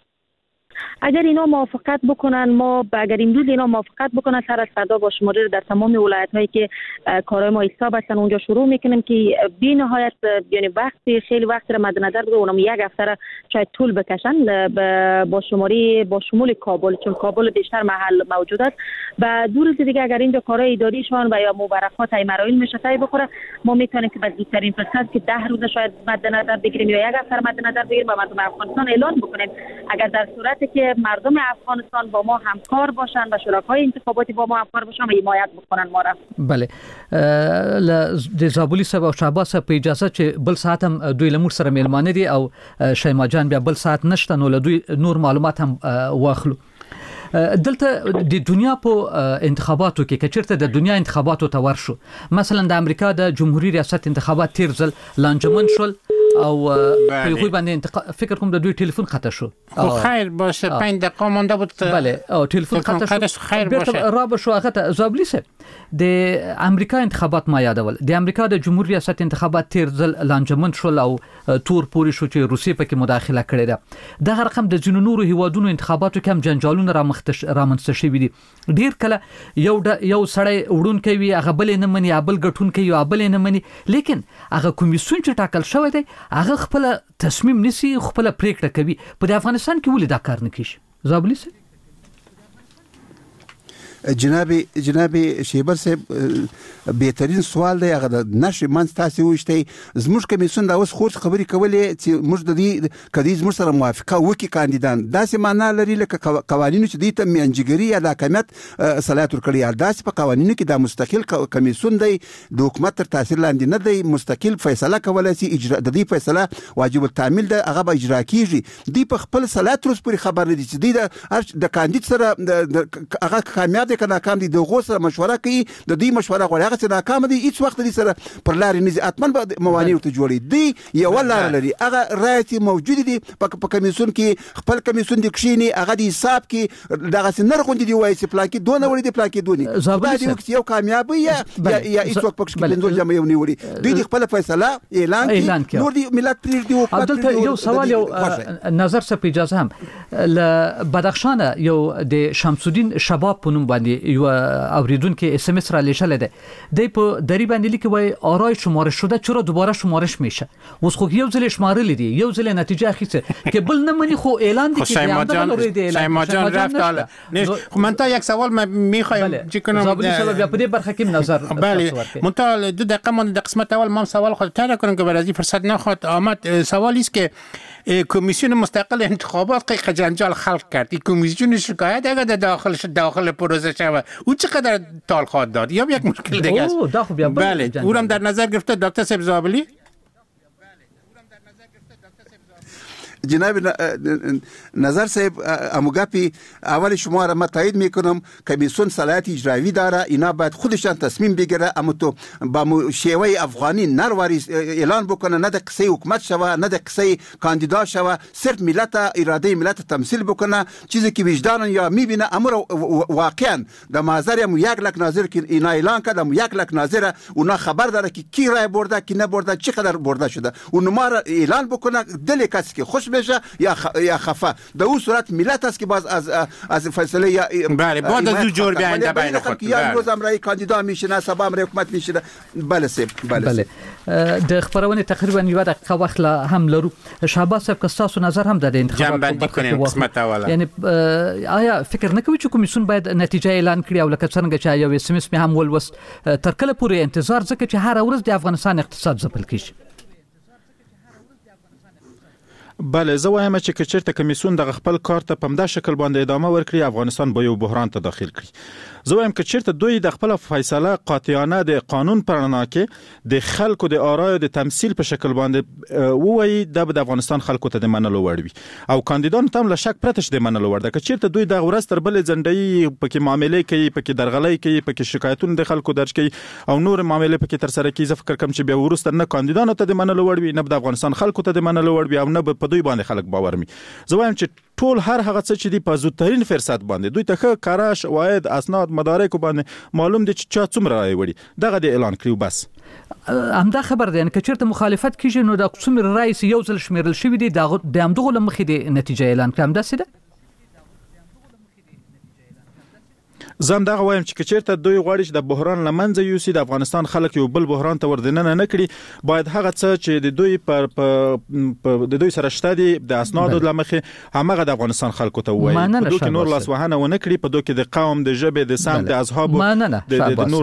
Speaker 9: اگر اینا موافقت بکنن، اگر امروز اینا موافقت بکنن سر از فردا با شماری در تمام ولایت‌هایی که کارهای ما حساب هستن اونجا شروع میکنیم که بی نهایت یعنی خیلی وقت را مد نظر بگیریم، اونم یک هفته را شاید طول بکشن با شماری با شمول کابل، چون کابل بیشتر محل موجود است. و دو روز دیگه اگر اینجا کارهای اداریشان و یا مبارکات های مراحل میشه طی بخوره، ما میتونیم که به زودترین فرصت که 10 روز شاید مد نظر بگیریم یا یک هفته مد نظر بگیریم و مردم افغانستان اعلان بکنیم. اگر در صورتی که مردم افغانستان با ما همکار باشن و شرکای انتخاباتی با ما همکار باشن و حمایت بکنن ما را.
Speaker 6: بله. د زابلی صاحب او شعباس صاحب په اجازه چې بل ساعت هم دوی لمر سره میلمانه دي او شیما جان بیا بل ساعت نشته نو له دوی نور معلومات هم واخلو. دلته د دنیا په انتخاباتو کې کچرته د دنیا انتخاباتو ته ورشو، مثلا د امریکا د جمهوریت ریاست انتخابات تیر ځل لانجمن شول او په یوه باندې فکر کوم د دوی ټلیفون خطا شو.
Speaker 8: خیر باشه 5 دقیقه مونده بود.
Speaker 6: بله او ټلیفون خطا شو. خیر باشه را به شو هغه ته زابلی صاحب د امریکا انتخابات ما یادول، د امریکا د جمهوریت ریاست انتخابات تیر ځل لانجمن شول او تور پوری شو چې روسیې پکې مداخله کړې ده. دغه رقم د جنو نورو هیوادونو انتخاباتو کې هم جنجالونه رامنځته شوي دي. ډیر کله یو سړی وډون کوي هغه بل نه مني، بل غټون کوي او بل نه مني، لیکن هغه کمیسیون چې ټاکل شوی دی هغه خپل تصمیم نیسي، خپل پریکړه کوي. په افغانستان کې ولې دا کار نه کیږي؟ زابلی صاحب
Speaker 10: جناب شیبر صاحب بهترین سوال دی. هغه د نشي منځ تاسو وشتي زموږ کمیسیون دا اوس خو خبرې کولې چې موږ د دې کدي زموږ سره موافقه وکي کاندیدان داسې معنا لري لکه قوانینو چې د میانجګری یا د حکومت صلاحیت ورکړي، داسې په قوانینو کې د مستقل کمیسیون دی، د حکومت تر تاثیر لاندې نه دی، مستقل فیصله کولای شي. اجرا د دې فیصله واجب التعمیل ده، هغه به اجرا کیږي. دی په خپل صلاحیت روز پورې خبر نه دي چې دی د کاندید سره هغه کامیاب دي کنه ناکام دي، دغه سره مشوره کوي، د دې مشوره غواړي هغه چې ناکام دي هیڅ وخت دې سره پر لارې نه ځي، اتمن به موانع ورته جوړي. دی یو لار لري، هغه رایت موجود دي په کمیسیون کې، خپل کمیسیون د کښینی هغه د حساب کې دغه سنر غونډې دی وایي چې پلان کې دونه وړي دي، پلان کې دونی دا دی وخت یو کامیاب یا هیڅ وخت پکښ کې بندول جمع یو نیولي. دوی خپل فیصله اعلان کړي، نور دی ملت پرېږدي. او
Speaker 6: دلته یو سوال یو نظر څه په اجازه هم ل بدخشان یو د شمس الدین شباب په نوم باندې باندې یو اوریدونکو اس ام اس را لېشل دی په دری باندې لیکي وای آرای شمارش شده چرا دوباره شمارش میشه اوس خو یو ځل شمارل دي یو ځل نتیجه اخیسته که بل نه منی خو اعلان دي
Speaker 8: که شایما جان رفت حالا خب من تا یک سوال میخوایم چی کنم
Speaker 6: زابلی سبب یا په دې برخه کې نظر
Speaker 8: بله منتها 2 دقیقه مونده در قسمت اول ما سوال خود تر کنم که برای فرصت نخواد آمد. سوالی است که کمیسیون مستقل انتخابات قیق جنجال خلق کرد. این کمیسیون شکایت اگر داخل پروسه شود او چقدر تال خواهد داد یا یک مشکل دیگه است؟ بله او هم در نظر گرفته دکتر صاحب زابلی.
Speaker 10: جناب نظر صاحب اموگاپی اول شما را تایید میکنم کمیسیون صلاحیت اجرایی داره اینا باید خودشان تصمیم بگیره اما تو با شیوه افغانی نرواری اعلان بکنه نه د قصه حکومت شوه نه د قصه کاندیدا شوه صرف ملت اراده ملت تمثیل بکنه چیزی که وجدان یا میبینه امر واقعا د مازر هم 1 لک ناظر که اینا اعلان کرد 1 لک ناظر اونا خبر داره که کی رای برده کی نه برده چقدر برده شده اون ما را اعلان بکنه دل کسی که خوش بشه یا خفه در اون صورت ملت است که باز از فیصله یا
Speaker 8: بله بعد از جور بیاینده بین خود
Speaker 10: یا روز امرای کاندیدا میشنه سبا امرای حکومت میشنه بله سیب
Speaker 6: بله د خبرونه تقریبا یو دقیقه وخت هم لرو. شهباز صاحب که تاسو نظر هم د انتخابات
Speaker 8: جنبندی کنیم قسمت اوله
Speaker 6: یعنی آیا فکر نه کوي چې کمیسیون باید نتیجه اعلان کړي او لکه څنګه چې یو اس ام اس هم ولوست تر کله پورې انتظار ځکه چې هر ورځ د افغانستان اقتصاد ځپل کیږي؟
Speaker 11: بله زه وایم چې کچېرته کمیسیون د خپل کار ته په همدا شکل باندې ادامه ورکړي افغانستان به یو بحران ته داخل کړي. زه وایم کچېرته دوی د خپل فیصله قاطعانه د قانون پر رڼا کې د خلکو د آرای د تمثيل په شکل باندې وایي د افغانستان خلکو ته د منلو وړ وي او کاندیدان ته هم له شک پرته د منلو وړ ده. کچېرته دوی د ورځ تر بلې ځنډي پکې معاملې کوي پکې درغلۍ کوي پکې شکایتونه د خلکو درج کوي او نور معاملې پکې تر سره کوي. زه فکر کوم چې بیا ورسته نه کاندیدانو ته د منلو وړ وي نه د افغانستان خلکو ته د منلو وړ وي او نه په دوی باندې خلک باور مي. زه وایم چې ټول هر هغه څه چې دی په زودترین فرصت باندې دوی ته ښه کارا شواهد اسناد مدارک باندې معلوم دي چې چا څومره رای وړي دغه د اعلان کړیو بس
Speaker 6: همدا خبر دی. که چیرته مخالفت کیږي نو د څومره رای یو ځل شمیرل شوی دی د همدغه لمخې د نتیجه اعلان کړم داسې ده.
Speaker 11: زم دغه وایم چې کچېرته دوی غواړي چې د بحران لمنځه یوسي د افغانستان خلک یو بل بحران ته وردننه نه کړي باید هغه څه چې د دوی د دوی سره شته دي د اسنادو لمخې همغه د افغانستان خلکو ته وایي په دوی کې نور لاس وهنه ونه کړي په دوی کې د قوم د ژبې د سم د اصحاب د نور